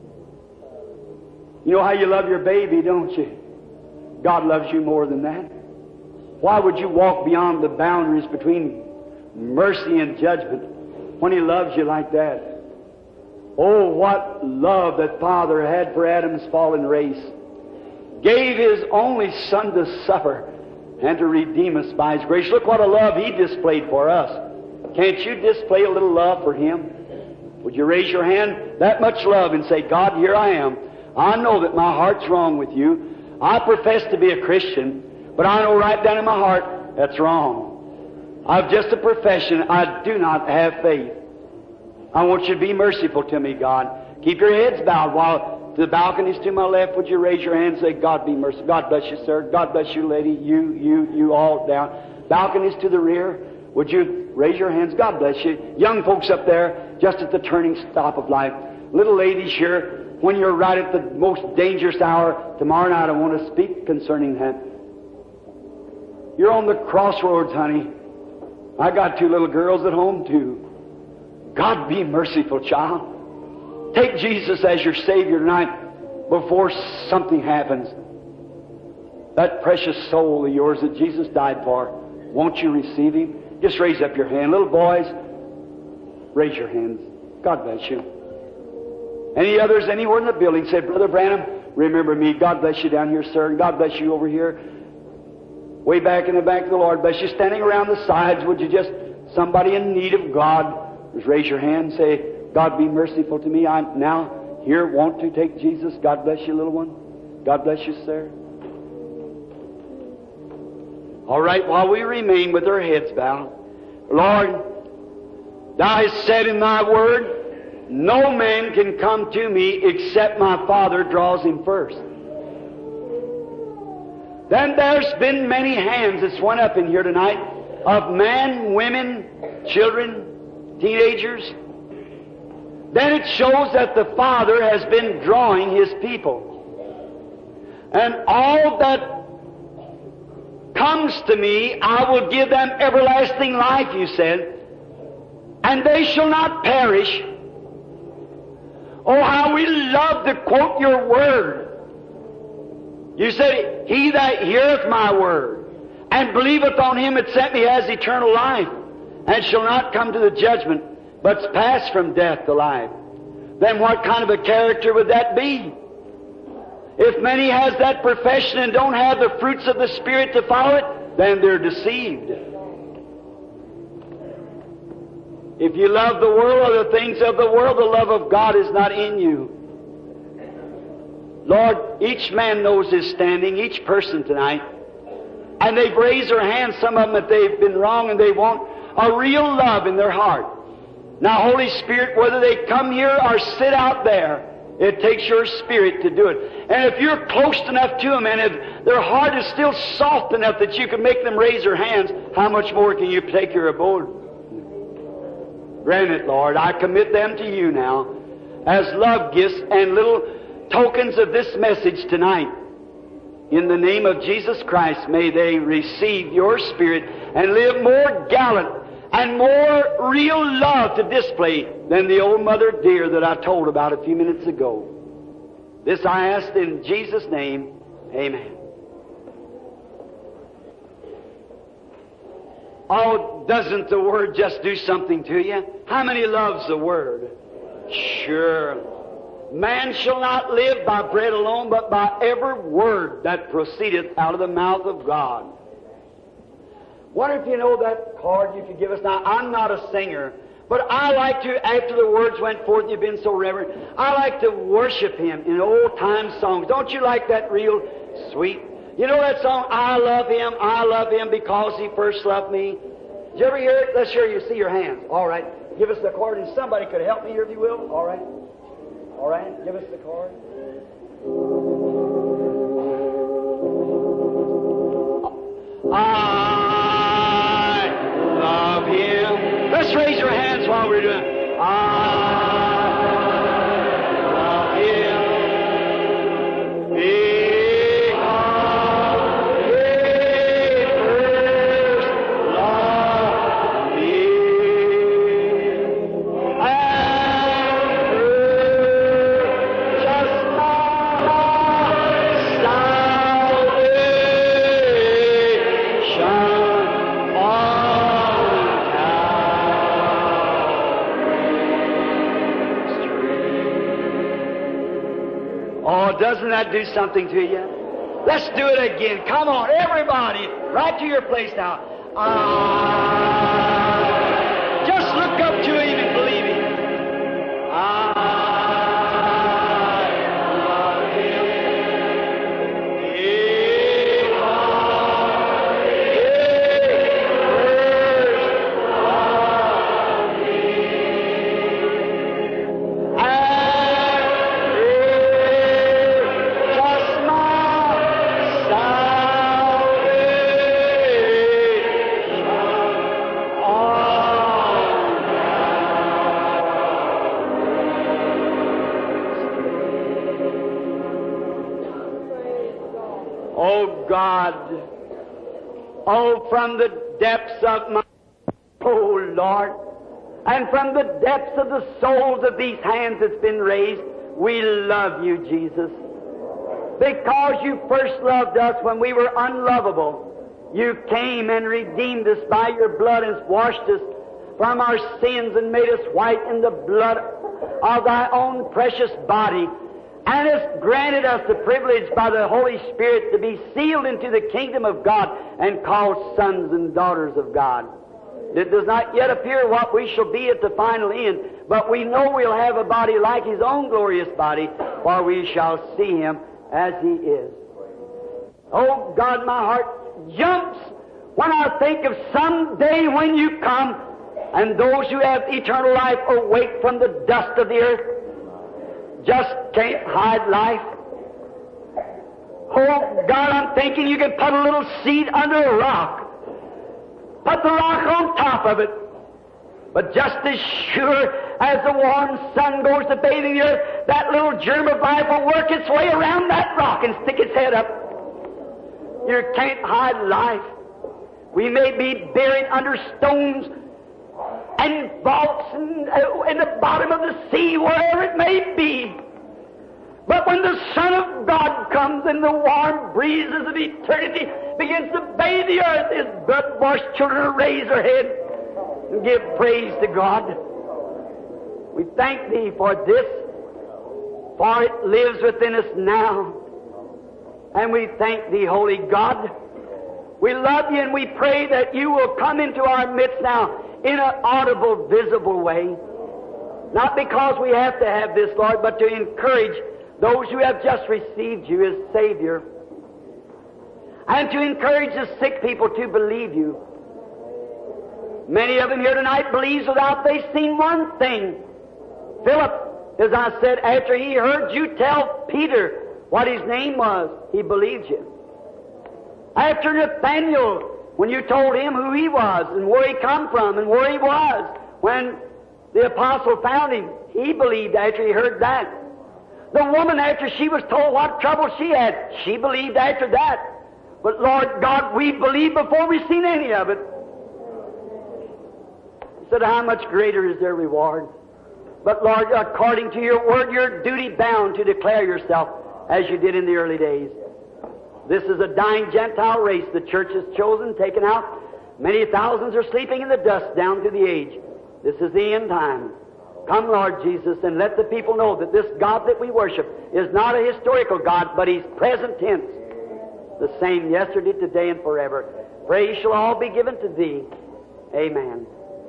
You know how you love your baby, don't you? God loves you more than that. Why would you walk beyond the boundaries between mercy and judgment when He loves you like that? Oh, what love that Father had for Adam's fallen race. Gave His only Son to suffer and to redeem us by His grace. Look what a love He displayed for us. Can't you display a little love for Him? Would you raise your hand? That much love and say, God, here I am. I know that my heart's wrong with you. I profess to be a Christian, but I know right down in my heart that's wrong. I've just a profession. I do not have faith. I want you to be merciful to me, God. Keep your heads bowed while the balconies to my left. Would you raise your hand and say, God be merciful. God bless you, sir. God bless you, lady. You all down. Balconies to the rear. Would you raise your hands? God bless you. Young folks up there, just at the turning stop of life. Little ladies here, when you're right at the most dangerous hour, tomorrow night I want to speak concerning that. You're on the crossroads, honey. I got two little girls at home, too. God be merciful, child. Take Jesus as your Savior tonight before something happens. That precious soul of yours that Jesus died for, won't you receive Him? Just raise up your hand. Little boys, raise your hands. God bless you. Any others anywhere in the building say, Brother Branham, remember me. God bless you down here, sir. And God bless you over here. Way back in the back of the Lord bless you. Standing around the sides, would you just, somebody in need of God, just raise your hand and say, God be merciful to me. I'm now here, want to take Jesus. God bless you, little one. God bless you, sir. All right, while we remain with our heads bowed, Lord, Thou hast said in Thy Word, no man can come to me except my Father draws him first. Then there's been many hands that's went up in here tonight of men, women, children, teenagers. Then it shows that the Father has been drawing His people. And all that comes to me, I will give them everlasting life, you said, and they shall not perish. Oh, how we love to quote your word. You said, He that heareth my word and believeth on Him that sent me has eternal life, and shall not come to the judgment, but pass from death to life. Then what kind of a character would that be? If many has that profession and don't have the fruits of the Spirit to follow it, then they're deceived. If you love the world or the things of the world, the love of God is not in you. Lord, each man knows his standing, each person tonight. And they've raised their hands, some of them, that they've been wrong and they want a real love in their heart. Now, Holy Spirit, whether they come here or sit out there, it takes your Spirit to do it. And if you're close enough to them and if their heart is still soft enough that you can make them raise their hands, how much more can you take your abode? Grant it, Lord. I commit them to you now as love gifts and little tokens of this message tonight. In the name of Jesus Christ, may they receive your Spirit and live more gallant and more real love to display than the old mother dear that I told about a few minutes ago. This I ask in Jesus' name. Amen. Oh, doesn't the Word just do something to you? How many loves the Word? Sure. Man shall not live by bread alone, but by every word that proceedeth out of the mouth of God. Wonder if you know that card you could give us. Now, I'm not a singer, but I like to, after the words went forth and you've been so reverent, I like to worship Him in old-time songs. Don't you like that real sweet? You know that song, I love Him because He first loved me? Did you ever hear it? Let's hear you. See your hands. All right. Give us the chord, and somebody could help me here if you will. All right. All right. Give us the chord. I love Him. Let's raise your hands while we're doing it. I love Him. doesn't that do something to you? Let's do it again. Come on, everybody, right to your place now. Just look up to Him and believe Him. I love Him. God, oh, from the depths of my, oh Lord, and from the depths of the souls of these hands that's been raised, we love you, Jesus. Because you first loved us when we were unlovable. You came and redeemed us by your blood and washed us from our sins and made us white in the blood of thy own precious body, and has granted us the privilege by the Holy Spirit to be sealed into the kingdom of God and called sons and daughters of God. It does not yet appear what we shall be at the final end, but we know we'll have a body like His own glorious body, for we shall see Him as He is. Oh God, my heart jumps when I think of some day when you come and those who have eternal life awake from the dust of the earth just can't hide life. Oh God, I'm thinking you can put a little seed under a rock, put the rock on top of it, but just as sure as the warm sun goes to bathing the earth, that little germ of life will work its way around that rock and stick its head up. You can't hide life. We may be buried under stones and vaults and in the bottom of the sea, wherever it may be. But when the Son of God comes and the warm breezes of eternity begins to bathe the earth, His blood-washed children will raise their head and give praise to God. We thank Thee for this, for it lives within us now. And we thank Thee, Holy God. We love You and we pray that You will come into our midst now in an audible, visible way. Not because we have to have this, Lord, but to encourage those who have just received You as Savior, and to encourage the sick people to believe You. Many of them here tonight believes without they seen one thing. Philip, as I said, after he heard You tell Peter what his name was, he believed You. After Nathaniel, when You told him who he was and where he come from and where he was, when the apostle found him, he believed after he heard that. The woman, after she was told what trouble she had, she believed after that. But Lord God, we believed before we seen any of it. He said, how much greater is their reward? But Lord, according to Your word, You're duty bound to declare Yourself as You did in the early days. This is a dying Gentile race the church has chosen, taken out. Many thousands are sleeping in the dust down to the age. This is the end time. Come, Lord Jesus, and let the people know that this God that we worship is not a historical God, but He's present tense, the same yesterday, today, and forever. Praise shall all be given to Thee. Amen.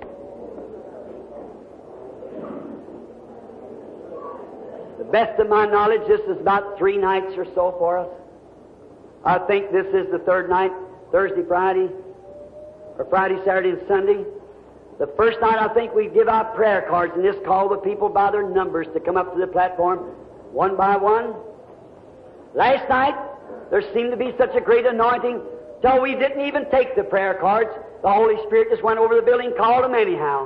The best of my knowledge, this is about 3 nights or so for us. I think this is the third night, Thursday, Friday, or Friday, Saturday, and Sunday. The first night, I think we give out prayer cards and just call the people by their numbers to come up to the platform, one by one. Last night, there seemed to be such a great anointing till we didn't even take the prayer cards. The Holy Spirit just went over the building and called them anyhow.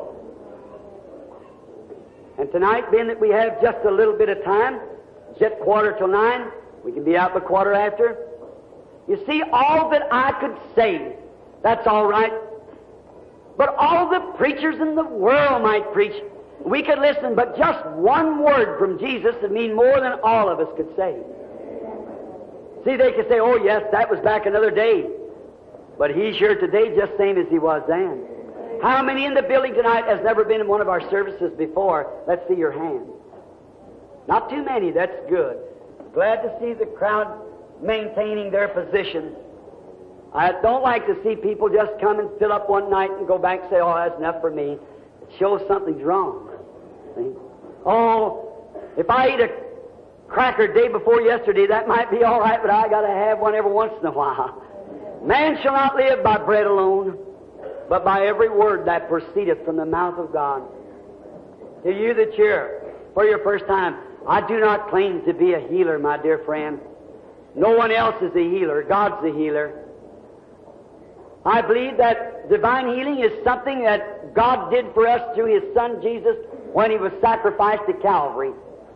And tonight, being that we have just a little bit of time, it's at 8:45, we can be out by 8:15. You see, all that I could say, that's all right. But all the preachers in the world might preach. We could listen, but just one word from Jesus would mean more than all of us could say. See, they could say, oh yes, that was back another day. But He's here today just same as He was then. How many in the building tonight has never been in one of our services before? Let's see your hand. Not too many, that's good. Glad to see the crowd maintaining their position. I don't like to see people just come and fill up one night and go back and say, oh, that's enough for me. It shows something's wrong. See? Oh, if I eat a cracker day before yesterday, that might be all right, but I got to have one every once in a while. Man shall not live by bread alone, but by every word that proceedeth from the mouth of God. To you that you're for your first time, I do not claim to be a healer, my dear friend. No one else is the healer. God's the healer. I believe that divine healing is something that God did for us through His Son Jesus when He was sacrificed at Calvary.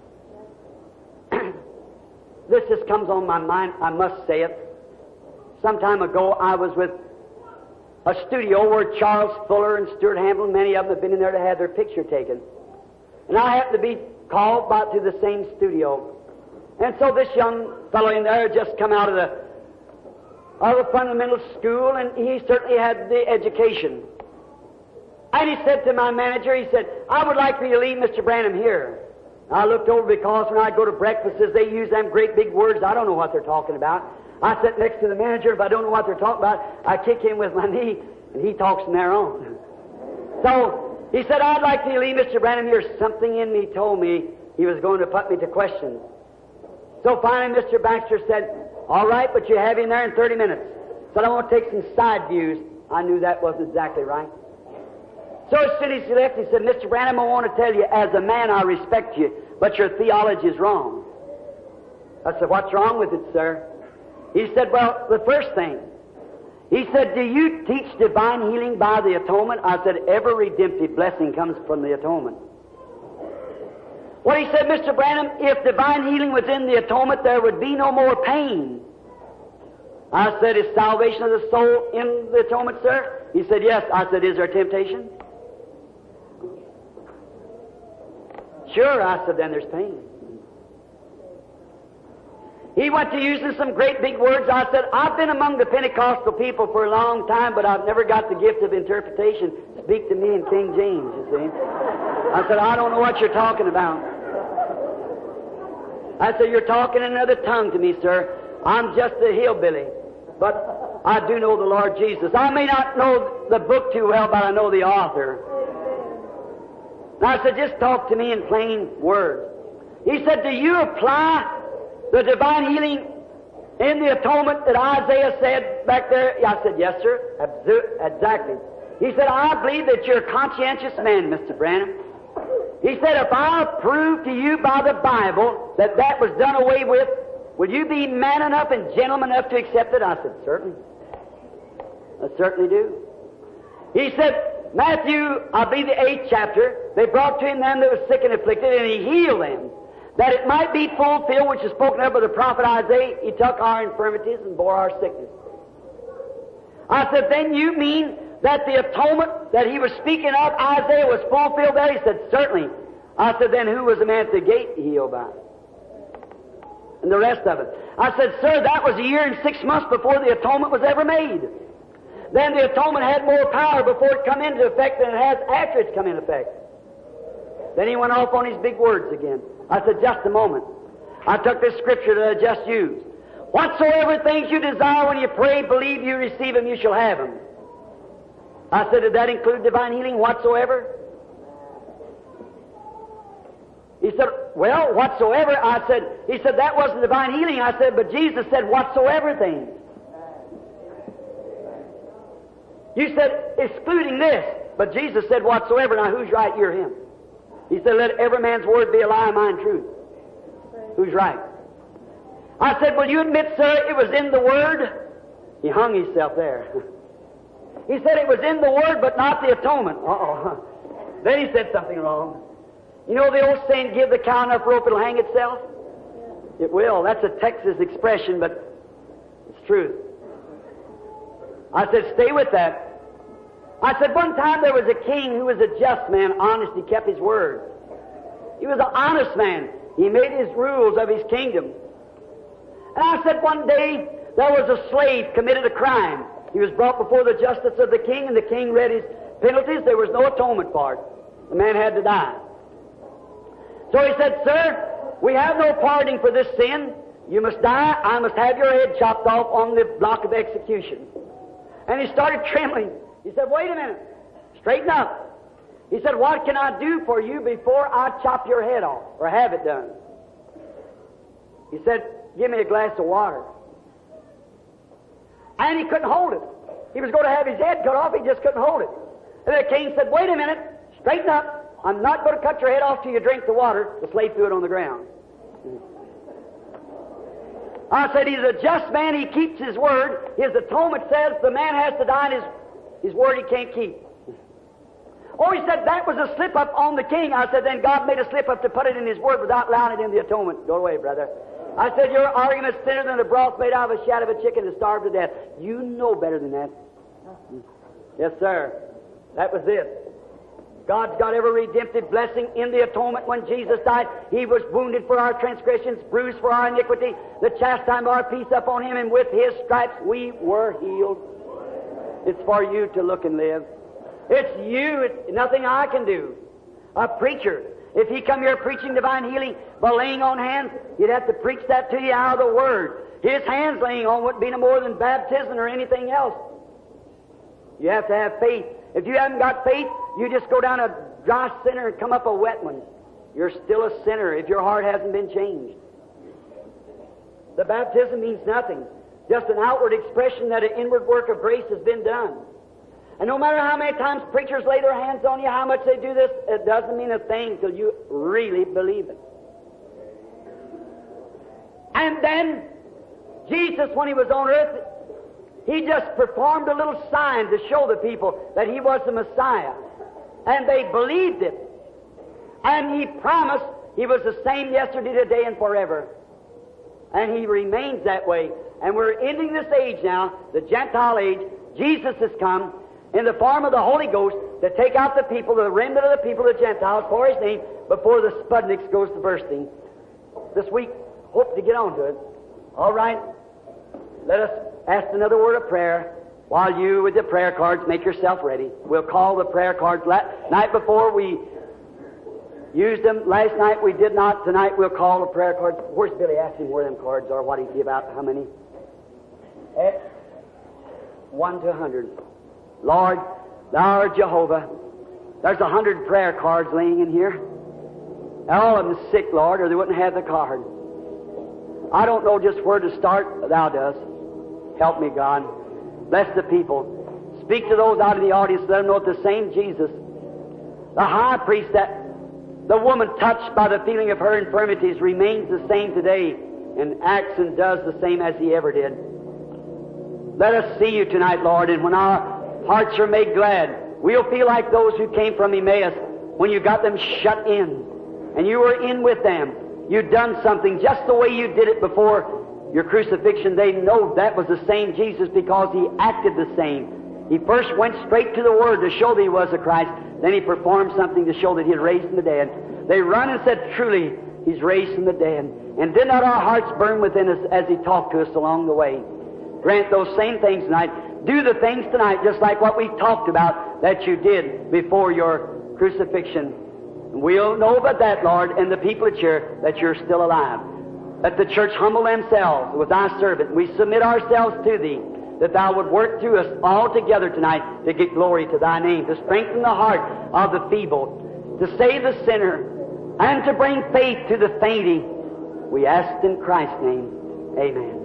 This just comes on my mind. I must say it. Some time ago, I was with a studio where Charles Fuller and Stuart Hamilton, many of them have been in there to have their picture taken. And I happened to be called by to the same studio. And so this young fellow in there had just come out of the fundamental school, and he certainly had the education. And he said to my manager, he said, I would like for you to leave Mr. Branham here. I looked over because when I go to breakfasts, they use them great big words. I don't know what they're talking about. I sit next to the manager. If I don't know what they're talking about, I kick him with my knee, and he talks from there on. So he said, I'd like to leave Mr. Branham here. Something in me told me he was going to put me to question. So finally, Mr. Baxter said, all right, but you have him there in 30 minutes. Said, I want to take some side views. I knew that wasn't exactly right. So as soon as he left, he said, Mr. Branham, I want to tell you, as a man, I respect you, but your theology is wrong. I said, what's wrong with it, sir? He said, well, the first thing. He said, do you teach divine healing by the atonement? I said, every redemptive blessing comes from the atonement. Well, he said, Mr. Branham, if divine healing was in the atonement, there would be no more pain. I said, is salvation of the soul in the atonement, sir? He said, yes. I said, is there temptation? Sure. I said, then there's pain. He went to using some great big words. I said, I've been among the Pentecostal people for a long time, but I've never got the gift of interpretation. Speak to me in King James, you see. I said, I don't know what you're talking about. I said, you're talking in another tongue to me, sir. I'm just a hillbilly, but I do know the Lord Jesus. I may not know the book too well, but I know the author. And I said, just talk to me in plain words. He said, do you apply the divine healing in the atonement that Isaiah said back there? I said, yes, sir. Exactly. He said, I believe that you're a conscientious man, Mr. Branham. He said, if I prove to you by the Bible that that was done away with, will you be man enough and gentleman enough to accept it? I said, certainly. I certainly do. He said, Matthew, I believe the 8th chapter, they brought to him them that was sick and afflicted, and he healed them. That it might be fulfilled, which is spoken of by the prophet Isaiah, he took our infirmities and bore our sickness. I said, then you mean that the atonement that he was speaking of, Isaiah, was fulfilled there? He said, certainly. I said, then who was the man at the gate healed by? And the rest of it. I said, sir, that was a year and 6 months before the atonement was ever made. Then the atonement had more power before it come into effect than it has after it's come into effect. Then he went off on his big words again. I said, just a moment. I took this scripture that I just used. Whatsoever things you desire when you pray, believe you receive them, you shall have them. I said, did that include divine healing whatsoever? He said, well, whatsoever. I said, he said, that wasn't divine healing. I said, but Jesus said, whatsoever things. You said, excluding this. But Jesus said, whatsoever. Now, who's right? You're him. He said, let every man's word be a lie, mine truth. Who's right? I said, will you admit, sir, it was in the Word? He hung himself there. He said it was in the Word, but not the atonement. Uh-oh. Then he said something wrong. You know the old saying, give the cow enough rope, it'll hang itself? It will. That's a Texas expression, but it's truth. I said, stay with that. I said, one time there was a king who was a just man, honest, he kept his word. He was an honest man. He made his rules of his kingdom. And I said, one day there was a slave committed a crime. He was brought before the justice of the king, and the king read his penalties. There was no atonement for it. The man had to die. So he said, sir, we have no pardoning for this sin. You must die. I must have your head chopped off on the block of execution. And he started trembling. He said, wait a minute. Straighten up. He said, what can I do for you before I chop your head off or have it done? He said, give me a glass of water. And he couldn't hold it. He was going to have his head cut off. He just couldn't hold it. And the king said, wait a minute. Straighten up. I'm not going to cut your head off till you drink the water. The slave threw it on the ground. I said, he's a just man. He keeps his word. His atonement says the man has to die and his word he can't keep. Oh, he said, that was a slip-up on the king. I said, then God made a slip-up to put it in his word without allowing it in the atonement. Go away, brother. I said, your argument's thinner than a broth made out of a shadow of a chicken to starve to death. You know better than that. Yes, sir. That was it. God's got every redemptive blessing in the atonement. When Jesus died, He was wounded for our transgressions, bruised for our iniquity. The chastisement of our peace upon Him, and with His stripes we were healed. It's for you to look and live. It's you. It's nothing I can do. A preacher, if he come here preaching divine healing by laying on hands, he'd have to preach that to you out of the Word. His hands laying on wouldn't be no more than baptism or anything else. You have to have faith. If you haven't got faith, you just go down a dry sinner and come up a wet one. You're still a sinner if your heart hasn't been changed. The baptism means nothing. Just an outward expression that an inward work of grace has been done. And no matter how many times preachers lay their hands on you, how much they do this, it doesn't mean a thing till you really believe it. And then, Jesus, when He was on earth, He just performed a little sign to show the people that He was the Messiah. And they believed it. And He promised He was the same yesterday, today, and forever. And He remains that way. And we're ending this age now, the Gentile age. Jesus has come in the form of the Holy Ghost to take out the people, the remnant of the people, the Gentiles, for His name, before the Sputniks goes to bursting. This week, hope to get on to it. All right. Let us ask another word of prayer while you, with the prayer cards, make yourself ready. We'll call the prayer cards. Night before we used them. Last night we did not. Tonight we'll call the prayer cards. Where's Billy? Ask him where them cards are. What he give out? How many? 1 to 100. Lord, Thou art Jehovah. There's 100 prayer cards laying in here. All of them sick, Lord, or they wouldn't have the card. I don't know just where to start. Thou dost. Help me, God. Bless the people. Speak to those out in the audience. Let them know it's the same Jesus. The high priest, that the woman touched by the feeling of her infirmities, remains the same today and acts and does the same as He ever did. Let us see You tonight, Lord, and when our hearts are made glad, we'll feel like those who came from Emmaus when You got them shut in and You were in with them. You'd done something just the way You did it before Your crucifixion. They know that was the same Jesus because He acted the same. He first went straight to the Word to show that He was the Christ. Then He performed something to show that He had raised from the dead. They run and said, truly, He's raised from the dead. And did not our hearts burn within us as He talked to us along the way? Grant those same things tonight. Do the things tonight just like what we talked about that You did before Your crucifixion. And we'll know about that, Lord, and the people at here that You're still alive. Let the church humble themselves with Thy servant. We submit ourselves to Thee, that Thou would work through us all together tonight to get glory to Thy name, to strengthen the heart of the feeble, to save the sinner, and to bring faith to the fainting. We ask in Christ's name. Amen.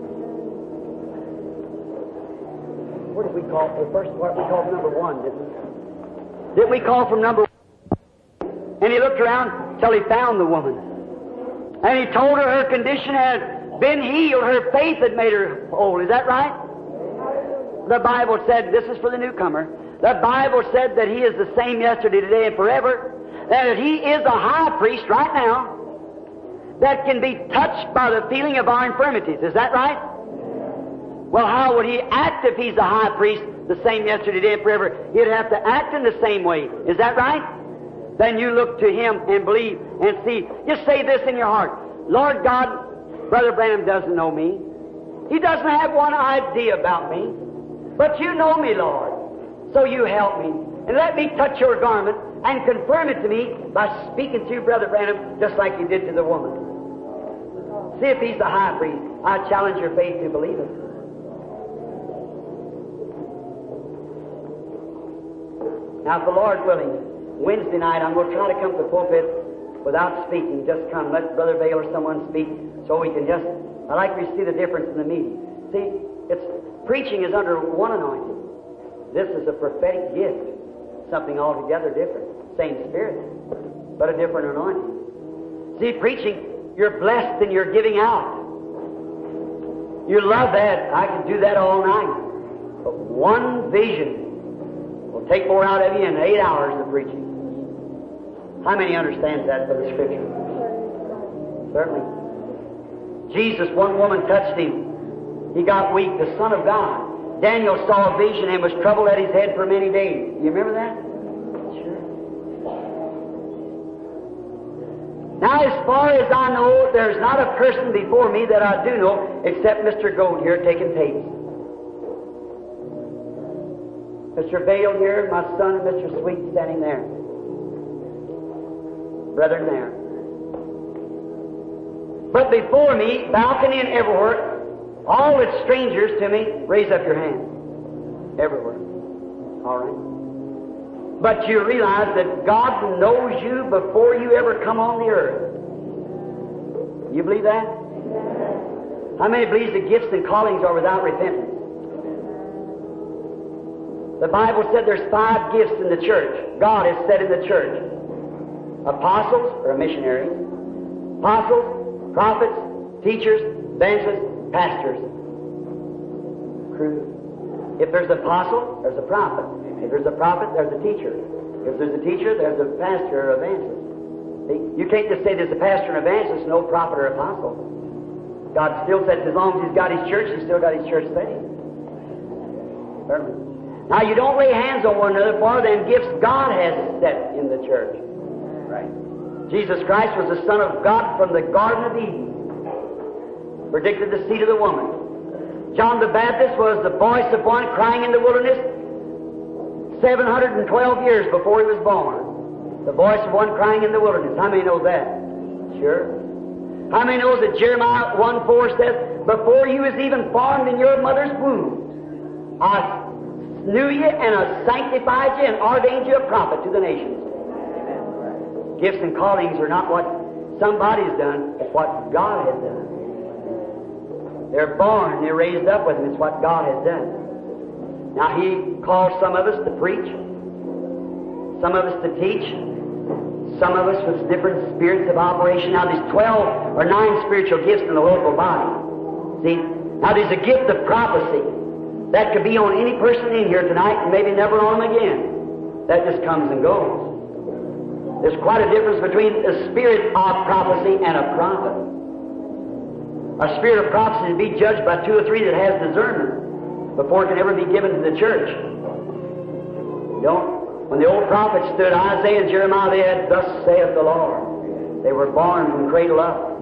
What did we call for the first part? We called number 1, didn't we? Didn't we call from number 1? And he looked around till he found the woman. And he told her her condition had been healed. Her faith had made her whole. Is that right? The Bible said, this is for the newcomer, the Bible said that He is the same yesterday, today, and forever. That He is a high priest right now that can be touched by the feeling of our infirmities. Is that right? Well, how would He act if He's a high priest, the same yesterday, today, and forever? He'd have to act in the same way. Is that right? Then you look to Him and believe and see. Just say this in your heart. Lord God, Brother Branham doesn't know me. He doesn't have one idea about me. But You know me, Lord. So You help me. And let me touch Your garment and confirm it to me by speaking to Brother Branham just like You did to the woman. See if He's the high priest. I challenge your faith to believe it. Now, if the Lord willing, Wednesday night I'm going to try to come to the pulpit without speaking. Just come. Let Brother Vail or someone speak so we can just... I'd like to see the difference in the meeting. See, preaching is under one anointing. This is a prophetic gift. Something altogether different. Same Spirit, but a different anointing. See, preaching, you're blessed and you're giving out. You love that. I could do that all night. But one vision will take more out of you in 8 hours of preaching. How many understands that by the Scripture? Certainly. Jesus, one woman touched Him. He got weak, the Son of God. Daniel saw a vision and was troubled at his head for many days. You remember that? Sure. Now, as far as I know, there's not a person before me that I do know except Mr. Gold here taking tapes. Mr. Vail here, my son, and Mr. Sweet standing there. Brethren there. But before me, balcony and everywhere, all that's strangers to me, raise up your hand. Everywhere. All right. But you realize that God knows you before you ever come on the earth. You believe that? How many believes the gifts and callings are without repentance? The Bible said there's 5 gifts in the church. God has said in the church. Apostles, or missionaries. Apostles, prophets, teachers, evangelists, pastors. Crew. If there's an apostle, there's a prophet. If there's a prophet, there's a teacher. If there's a teacher, there's a pastor or evangelist. See? You can't just say there's a pastor and evangelist, no prophet or apostle. God still says as long as He's got His church, He's still got His church saved. Certainly. Now you don't lay hands on one another for them gifts God has set in the church. Right. Jesus Christ was the Son of God from the Garden of Eden. Predicted the seed of the woman. John the Baptist was the voice of one crying in the wilderness 712 years before he was born. The voice of one crying in the wilderness. How many know that? Sure. How many know that Jeremiah 1:4 says, before you was even formed in your mother's womb, I knew you and I sanctified you and ordained you a prophet to the nations. Gifts and callings are not what somebody's done, it's what God has done. They're born, they're raised up with Him, it's what God has done. Now He calls some of us to preach, some of us to teach, some of us with different spirits of operation. Now there's 12 or 9 spiritual gifts in the local body. See? Now there's a gift of prophecy. That could be on any person in here tonight and maybe never on them again. That just comes and goes. There's quite a difference between a spirit of prophecy and a prophet. A spirit of prophecy is to be judged by 2 or 3 that has discernment before it can ever be given to the church. You know, when the old prophets stood, Isaiah and Jeremiah, they had, thus saith the Lord. They were born from cradle up.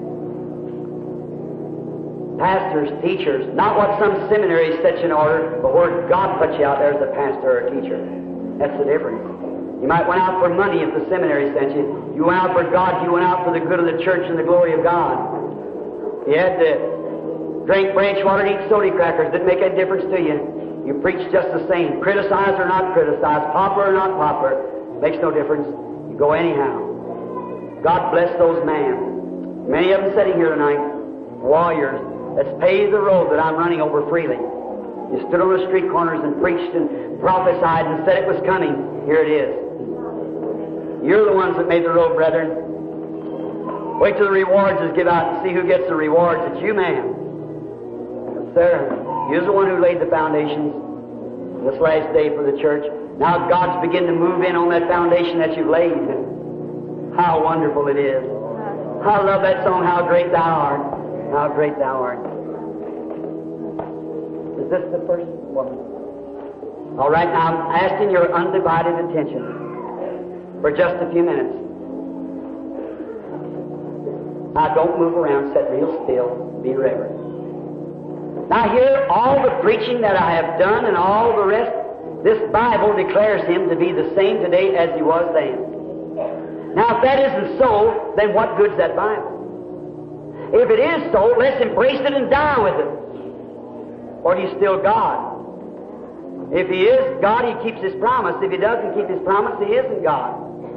Pastors, teachers, not what some seminary sets you in order, but where God puts you out there as a pastor or a teacher. That's the difference. You might went out for money if the seminary sent you. You went out for God, you went out for the good of the church and the glory of God. You had to drink branch water and eat soda crackers. Didn't make any difference to you. You preach just the same. Criticize or not criticize, popular or not popular, makes no difference. You go anyhow. God bless those men. Many of them sitting here tonight, warriors, that's paved the road that I'm running over freely. You stood on the street corners and preached and prophesied and said it was coming. Here it is. You're the ones that made the road, brethren. Wait till the rewards is given out and see who gets the rewards. It's you, man. Yes, sir. You're the one who laid the foundations this last day for the church. Now God's beginning to move in on that foundation that you've laid. How wonderful it is. I love that song, How Great Thou Art. How great Thou art. Is this the first woman? All right, now I'm asking your undivided attention for just a few minutes. Now don't move around, sit real still, be reverent. Now here, all the preaching that I have done and all the rest, this Bible declares Him to be the same today as He was then. Now if that isn't so, then what good's that Bible? If it is so, let's embrace it and die with it. Or He's still God. If He is God, He keeps His promise. If He doesn't keep His promise, He isn't God.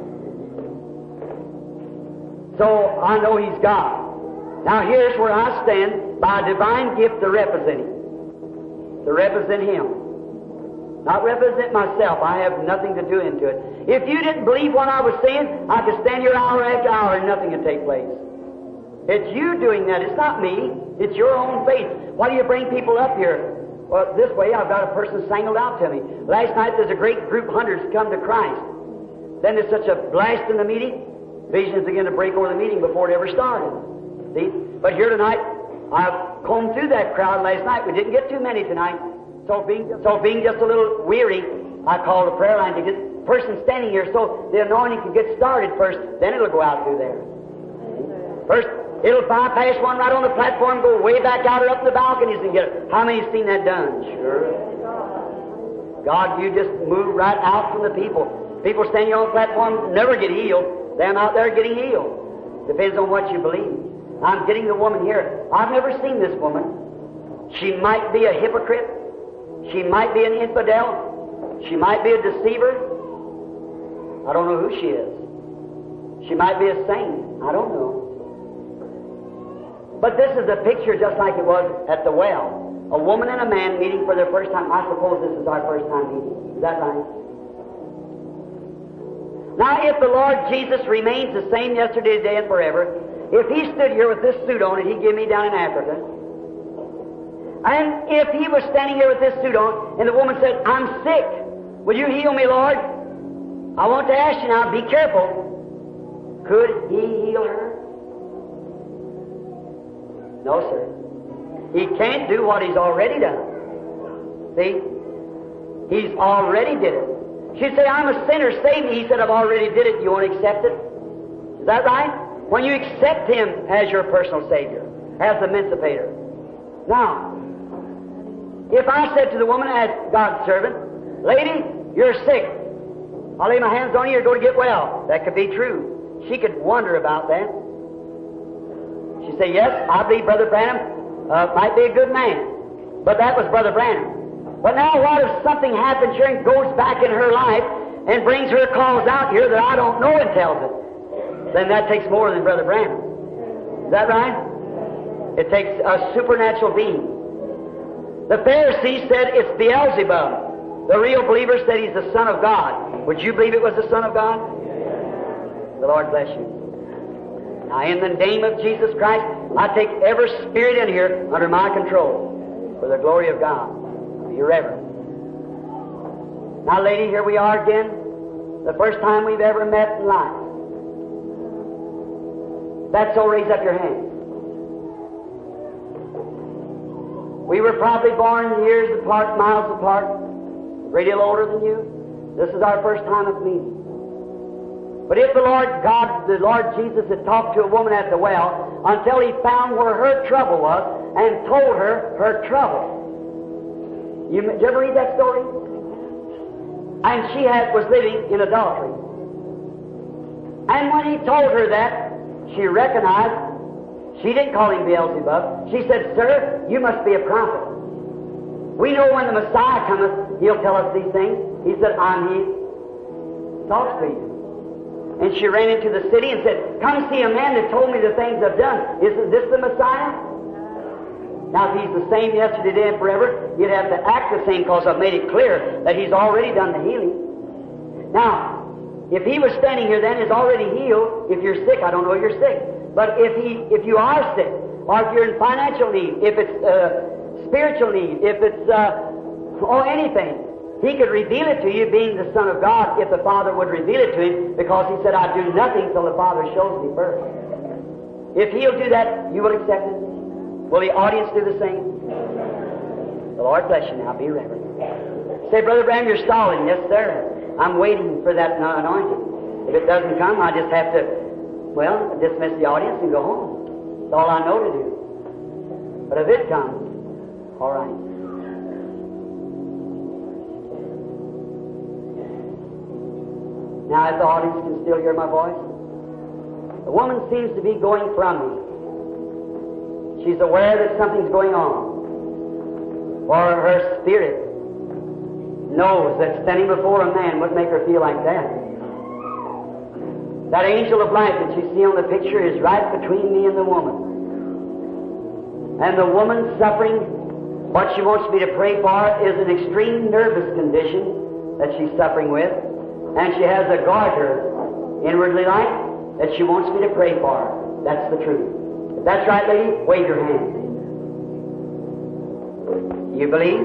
So I know He's God. Now here's where I stand by a divine gift to represent Him. To represent Him. Not represent myself. I have nothing to do into it. If you didn't believe what I was saying, I could stand here hour after hour and nothing would take place. It's you doing that. It's not me. It's your own faith. Why do you bring people up here? Well, this way I've got a person singled out to me. Last night there's a great group, hundreds, come to Christ. Then there's such a blast in the meeting, visions begin to break over the meeting before it ever started. See? But here tonight, I've combed through that crowd last night. We didn't get too many tonight. So being just a little weary, I called a prayer line to get the person standing here so the anointing can get started first, then it'll go out through there. First, it'll bypass one right on the platform, go way back out or up in the balconies and get it. How many have seen that done? Sure. God, you just move right out from the people. People standing on the platform never get healed. Them out there getting healed. Depends on what you believe. I'm getting the woman here. I've never seen this woman. She might be a hypocrite. She might be an infidel. She might be a deceiver. I don't know who she is. She might be a saint. I don't know. But this is a picture just like it was at the well. A woman and a man meeting for their first time. I suppose this is our first time meeting. Is that right? Now, if the Lord Jesus remains the same yesterday, today, and forever, if He stood here with this suit on and He'd give me down in Africa, and if He was standing here with this suit on, and the woman said, I'm sick, will you heal me, Lord? I want to ask you now, be careful. Could He heal her? No, sir. He can't do what He's already done. See? He's already did it. She'd say, I'm a sinner, save me. He said, I've already did it. You want to accept it? Is that right? When you accept Him as your personal Savior, as the emancipator. Now, if I said to the woman as God's servant, lady, you're sick. I'll lay my hands on you, you're going to get well. That could be true. She could wonder about that. She'd say, yes, I believe Brother Branham might be a good man. But that was Brother Branham. But now what if something happens here and goes back in her life and brings her calls out here that I don't know and tells it? Then that takes more than Brother Branham. Is that right? It takes a supernatural being. The Pharisees said it's Beelzebub. The real believers said He's the Son of God. Would you believe it was the Son of God? The Lord bless you. Now, in the name of Jesus Christ, I take every spirit in here under my control for the glory of God. Be reverent. Now, lady, here we are again. The first time we've ever met in life. That's so, raise up your hand. We were probably born years apart, miles apart, a great deal older than you. This is our first time of meeting. But if the Lord God, the Lord Jesus had talked to a woman at the well until He found where her trouble was and told her her trouble. Did you ever read that story? And she was living in adultery. And when He told her that, she recognized. She didn't call Him Beelzebub. She said, Sir, you must be a prophet. We know when the Messiah cometh, He'll tell us these things. He said, I'm He. Talks to you. And she ran into the city and said, come see a man that told me the things I've done. Isn't this the Messiah? Now, if He's the same yesterday, today, and forever, you'd have to act the same because I've made it clear that He's already done the healing. Now, if He was standing here then, He's already healed. If you're sick, I don't know you're sick. But if you are sick, or if you're in financial need, if it's spiritual need, if it's anything, He could reveal it to you, being the Son of God, if the Father would reveal it to Him, because He said, I do nothing till the Father shows me first. If He'll do that, you will accept it. Will the audience do the same? The Lord bless you now. Be reverent. Say, Brother Branham, you're stalling. Yes, sir. I'm waiting for that anointing. If it doesn't come, I just have to, dismiss the audience and go home. That's all I know to do. But if it comes, all right. Now, if the audience can still hear my voice, the woman seems to be going from me. She's aware that something's going on. For her spirit knows that standing before a man would make her feel like that. That angel of light that you see on the picture is right between me and the woman. And the woman suffering, what she wants me to pray for is an extreme nervous condition that she's suffering with. And she has a garter inwardly like that she wants me to pray for her. That's the truth. If that's right, lady, wave your hand. You believe?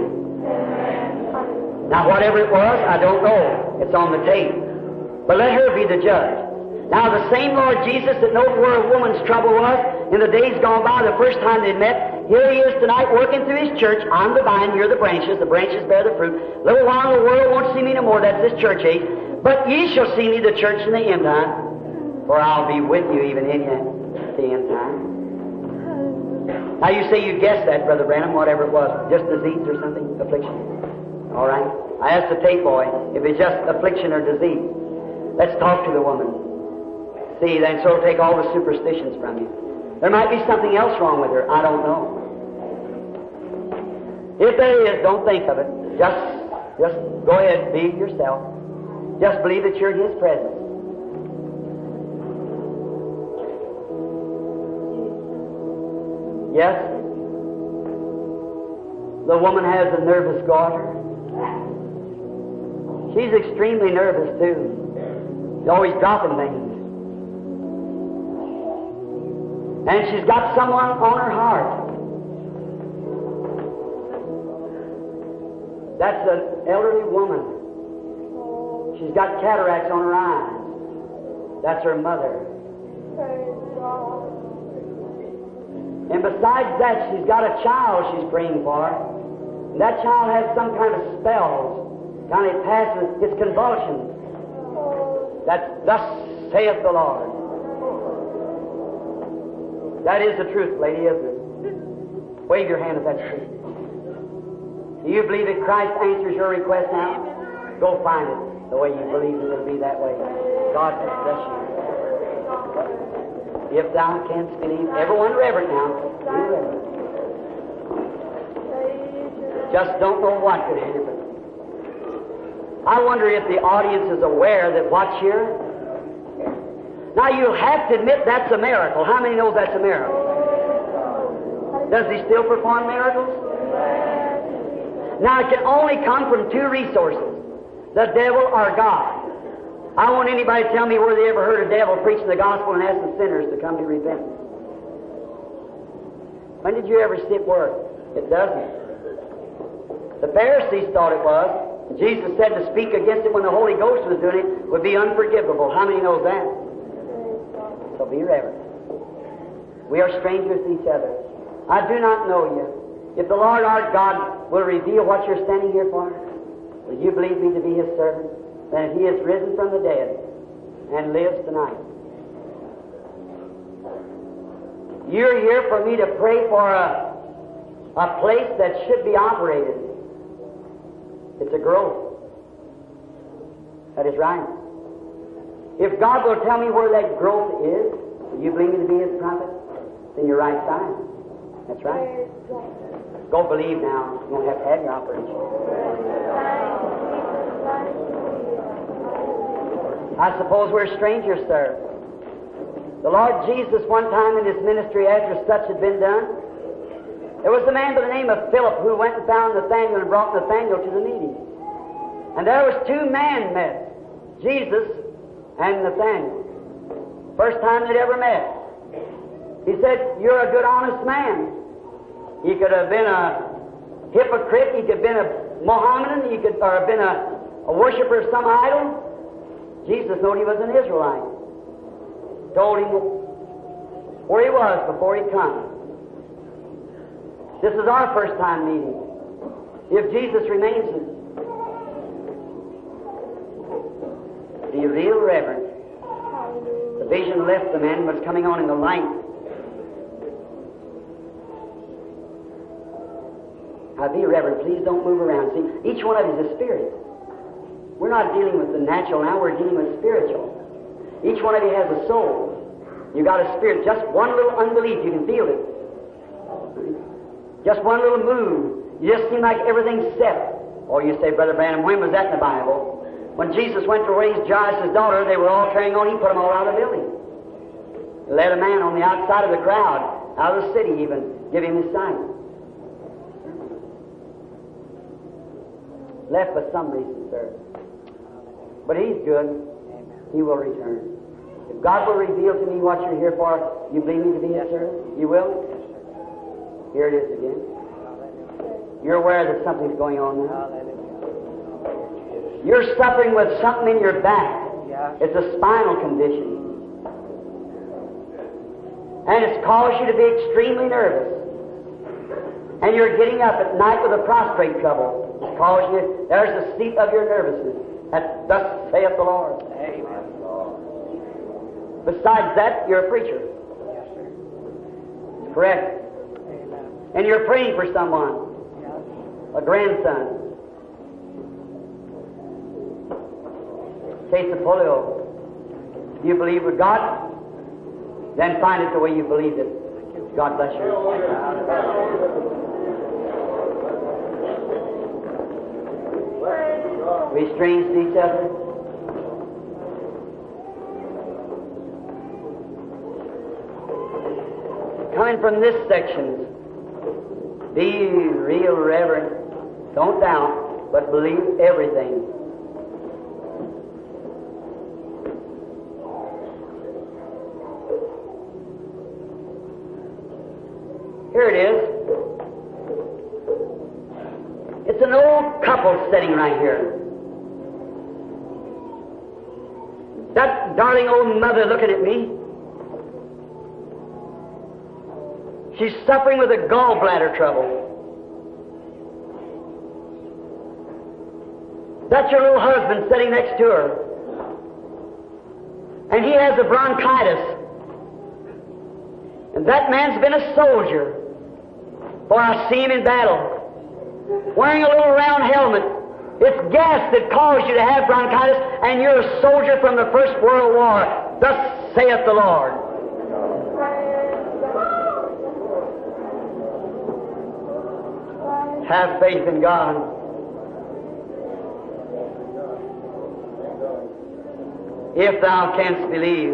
Now, whatever it was, I don't know. It's on the tape. But let her be the judge. Now, the same Lord Jesus that knows where a woman's trouble was in the days gone by, the first time they met, here He is tonight working through His church. I'm the vine, you're the branches bear the fruit. A little while the world won't see me no more. That's this church age. But ye shall see me, the church, in the end time. For I'll be with you even in the end time. Now you say you guessed that, Brother Branham, whatever it was. Just disease or something? Affliction? All right. I asked the tape boy if it's just affliction or disease. Let's talk to the woman. See, then so it'll take all the superstitions from you. There might be something else wrong with her. I don't know. If there is, don't think of it. Just go ahead, be yourself. Just believe that you're in His presence. Yes? The woman has a nervous garter. She's extremely nervous, too. She's always dropping things. And she's got someone on her heart. That's an elderly woman. She's got cataracts on her eyes. That's her mother. And besides that, she's got a child she's praying for. And that child has some kind of spells. Kind of passes, it's convulsions. That's thus saith the Lord. That is the truth, lady, isn't it? Wave your hand if that's true. Do you believe that Christ answers your request now? Go find it the way you believe it will be that way. God bless you. If thou canst believe, everyone reverent now. Be reverent. Just don't know what could happen. I wonder if the audience is aware that what's here. Now you have to admit that's a miracle. How many know that's a miracle? Does He still perform miracles? Now it can only come from two resources: the devil or God. I don't want anybody to tell me where they ever heard a devil preaching the gospel and asking sinners to come to repentance. When did you ever see it work? It doesn't. The Pharisees thought it was. Jesus said to speak against it when the Holy Ghost was doing it would be unforgivable. How many knows that? So be reverent. We are strangers to each other. I do not know you. If the Lord our God will reveal what you're standing here for, will you believe me to be His servant? Then if He is risen from the dead and lives tonight, you're here for me to pray for a place that should be operated. It's a growth. That is right. If God will tell me where that growth is, will you believe me to be His prophet? It's in your right side. That's right. Go believe now. You won't have to have your operation. I suppose we're strangers, sir. The Lord Jesus, one time in His ministry, after such had been done, there was a man by the name of Philip who went and found Nathanael and brought Nathanael to the meeting. And there was two men met, Jesus and Nathanael. First time they'd ever met. He said, "You're a good, honest man." He could have been a hypocrite. He could have been a Mohammedan. He could have been a worshiper of some idol. Jesus knew he was an Israelite. Told him where he was before he come. This is our first time meeting. If Jesus remains, be real reverent. The vision left the man, was coming on in the light. Now be reverent. Please don't move around. See, each one of you is a spirit. We're not dealing with the natural now, we're dealing with spiritual. Each one of you has a soul. You got a spirit. Just one little unbelief, you can feel it. Just one little move. You just seem like everything's set. Or you say, Brother Branham, when was that in the Bible? When Jesus went to raise Jairus' daughter, they were all carrying on. He put them all out of the building. Let a man on the outside of the crowd, out of the city even, give him his sight. Left for some reason, sir. But He's good. He will return. If God will reveal to me what you're here for, you believe me to be His servant? You will? Here it is again. You're aware that something's going on now. You're suffering with something in your back. It's a spinal condition. And it's caused you to be extremely nervous. And you're getting up at night with a prostrate trouble. It's caused you, there's the seat of your nervousness. That thus saith the Lord. Amen. Besides that, you're a preacher. Yes, sir. Correct. Amen. And you're praying for someone. A grandson. Case of polio. You believe with God? Then find it the way you believed it. God bless you. We strange to each other. Coming from this section, be real reverent. Don't doubt, but believe everything. Here it is. It's an old couple sitting right here. That darling old mother looking at me. She's suffering with a gallbladder trouble. That's your little husband sitting next to her. And he has a bronchitis. And that man's been a soldier. For I see him in battle. Wearing a little round helmet. It's gas that caused you to have bronchitis, and you're a soldier from the First World War. Thus saith the Lord. Have faith in God. If thou canst believe.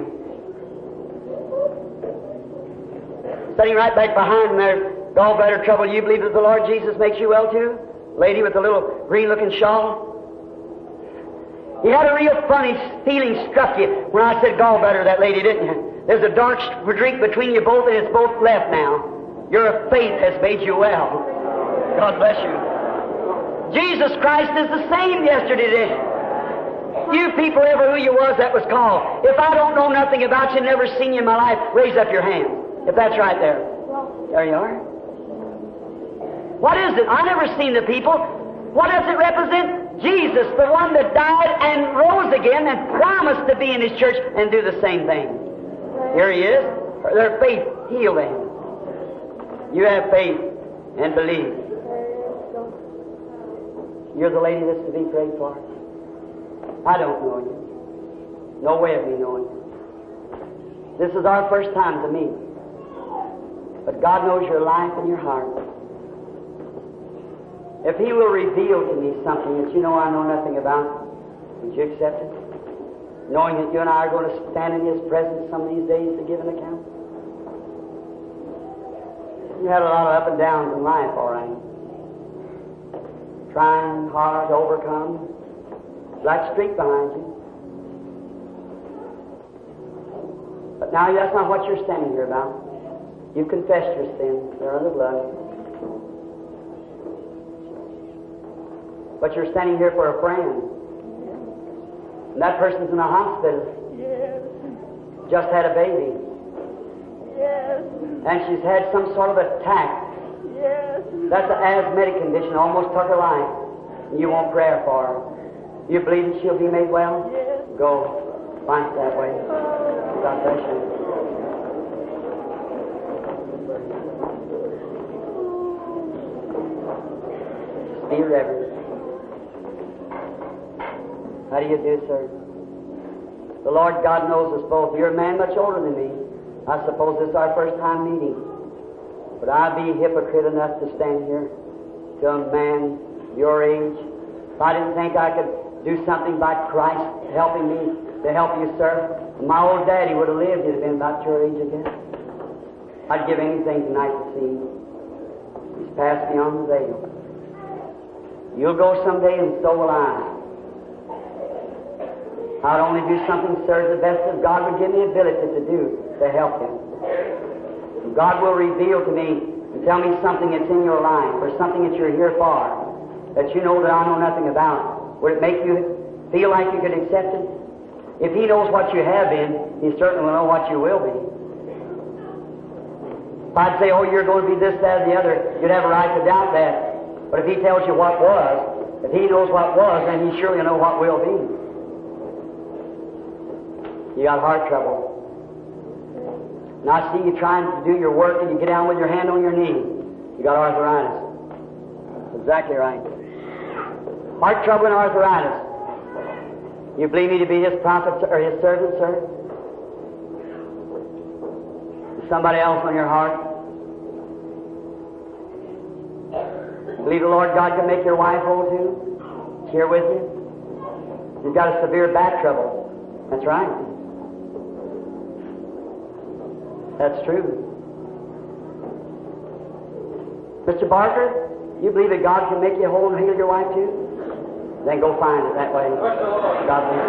Sitting right back behind there, gallbladder trouble, you believe that the Lord Jesus makes you well too? Lady with the little green-looking shawl. You had a real funny feeling struck you when I said gallbladder, that lady, didn't you? There's a dark streak between you both, and it's both left now. Your faith has made you well. God bless you. Jesus Christ is the same yesterday, today. You people, ever who you was that was called. If I don't know nothing about you, never seen you in my life, raise up your hand. If that's right there. There you are. What is it? I never seen the people. What does it represent? Jesus, the one that died and rose again and promised to be in His church and do the same thing. Here He is. Their faith healed them. You have faith and believe. You're the lady that's to be prayed for. I don't know you. No way of me knowing you. This is our first time to meet. But God knows your life and your heart. If He will reveal to me something that you know I know nothing about, would you accept it? Knowing that you and I are going to stand in His presence some of these days to give an account? You had a lot of up and downs in life, all right. Trying hard to overcome. Black streak behind you. But now that's not what you're standing here about. You've confessed your sins. They're under blood. But you're standing here for a friend. And that person's in a hospital. Yes. Just had a baby. Yes. And she's had some sort of attack. Yes. That's an asthmatic condition. Almost took her life. And you want prayer for her. You believe that she'll be made well? Yes. Go. Find it that way. God bless you. Be reverent. How do you do, sir? The Lord God knows us both. You're a man much older than me. I suppose this is our first time meeting. Would I be hypocrite enough to stand here to a man your age if I didn't think I could do something by Christ helping me to help you, sir? My old daddy would have lived, he'd have been about your age again. I'd give anything tonight to see him. He's passed beyond the veil. You'll go someday, and so will I. I'd only do something, sir, the best that God would give me ability to do to help you. God will reveal to me and tell me something that's in your life or something that you're here for that you know that I know nothing about. Would it make you feel like you could accept it? If He knows what you have been, He certainly will know what you will be. If I'd say, oh, you're going to be this, that, or the other, you'd have a right to doubt that. But if He tells you what was, if He knows what was, then He surely will know what will be. You got heart trouble. And I see you trying to do your work and you get down with your hand on your knee. You got arthritis. That's exactly right. Heart trouble and arthritis. You believe me to be His prophet or His servant, sir? Is somebody else on your heart? Believe the Lord God can make your wife whole too? She's here with you? You've got a severe back trouble. That's right. That's true. Mr. Barker, you believe that God can make you whole and heal your wife too? Then go find it that way. God bless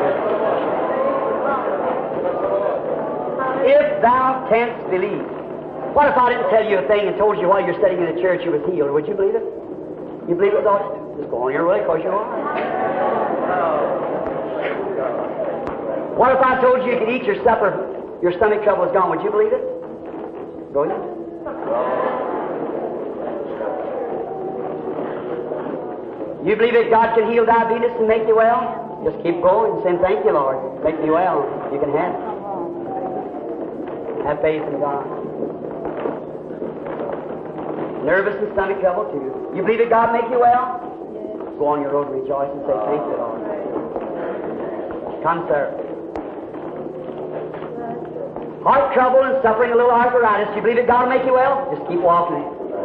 you. If thou canst believe. What if I didn't tell you a thing and told you while you're sitting in the church you was healed? Would you believe it? You believe it, Lord? Just go on your way, because you are. What if I told you you could eat your supper, your stomach trouble is gone? Would you believe it? Go ahead. You believe that God can heal diabetes and make you well? Just keep going and say, thank you, Lord. Make me well. You can have it. Have faith in God. Nervous and stomach trouble too. You believe that God make you well? Yes. Go on your road and rejoice and say, thank you, Lord. Come, sir. Heart trouble and suffering a little arthritis. You believe that God will make you well? Just keep walking.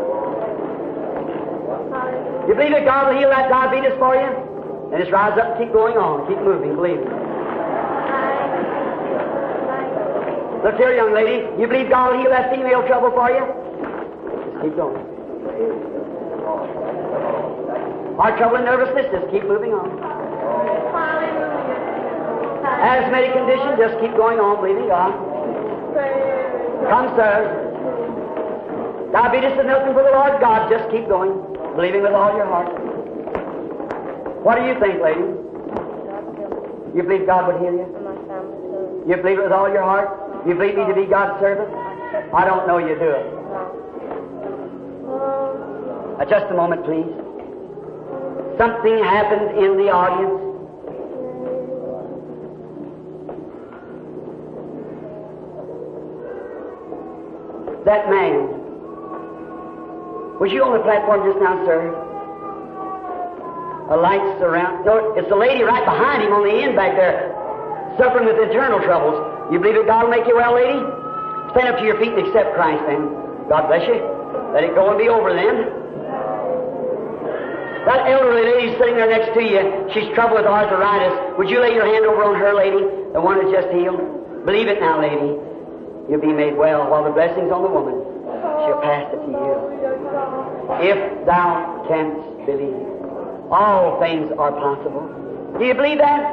You believe that God will heal that diabetes for you? Then just rise up and keep going on. Keep moving. Believe it. Look here, young lady. You believe God will heal that female trouble for you? Just keep going. Heart trouble and nervousness. Just keep moving on. Asthmatic condition. Just keep going on. Believing God. Come, sir. Diabetes is nothing for the Lord God. Just keep going, believing with all your heart. What do you think, lady? You believe God would heal you? You believe it with all your heart? You believe me to be God's servant? I don't know you do it. Just a moment, please. Something happened in the audience. That man. Was you on the platform just now, sir? The lights around. No, it's the lady right behind him on the end back there, suffering with internal troubles. You believe that God will make you well, lady? Stand up to your feet and accept Christ, then. God bless you. Let it go and be over, then. That elderly lady sitting there next to you, she's troubled with arthritis. Would you lay your hand over on her, lady, the one that's just healed? Believe it now, lady. You'll be made well while the blessing's on the woman. She'll pass it to you. If thou canst believe, all things are possible. Do you believe that?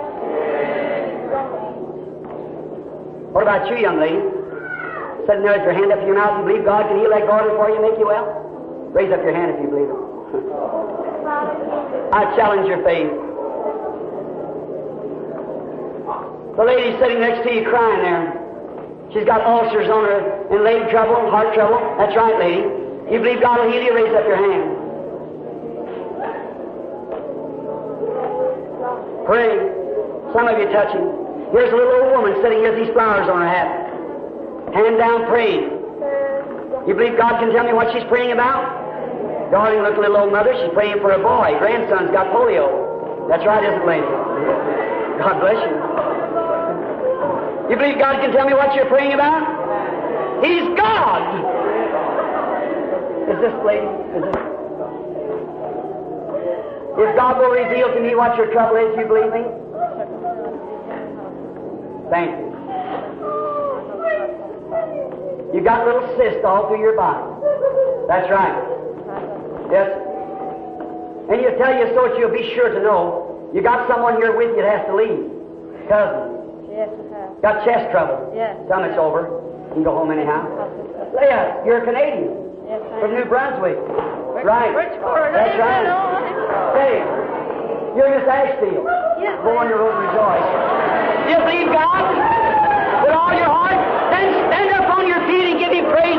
What about you, young lady? Sitting there with your hand up to your mouth, you believe God can heal that garter for you and make you well? Raise up your hand if you believe it. I challenge your faith. The lady sitting next to you crying there. She's got ulcers on her and leg trouble, heart trouble. That's right, lady. You believe God will heal you? Raise up your hand. Pray. Some of you touching. Here's a little old woman sitting here with these flowers on her hat. Hand down, praying. You believe God can tell me what she's praying about? Darling, look, little old mother, she's praying for a boy. Grandson's got polio. That's right, isn't it, lady? God bless you. You believe God can tell me what you're praying about? He's God. Is this lady? Is this? If God will reveal to me what your trouble is, you believe me? Thank you. You got little cysts all through your body. That's right. Yes. And you tell your associate, you'll be sure to know, you got someone here with you that has to leave. Cousin. Yes, I have. Got chest trouble. Yes. Tell me it's over. You can go home anyhow. Leah, you're a Canadian. Yes, I From am. New Brunswick. Right. Bridgeport. That's right. Hey, you're Miss Ashfield. Yes, Go on your road and rejoice. You believe God with all your heart? Then stand up on your feet and give Him praise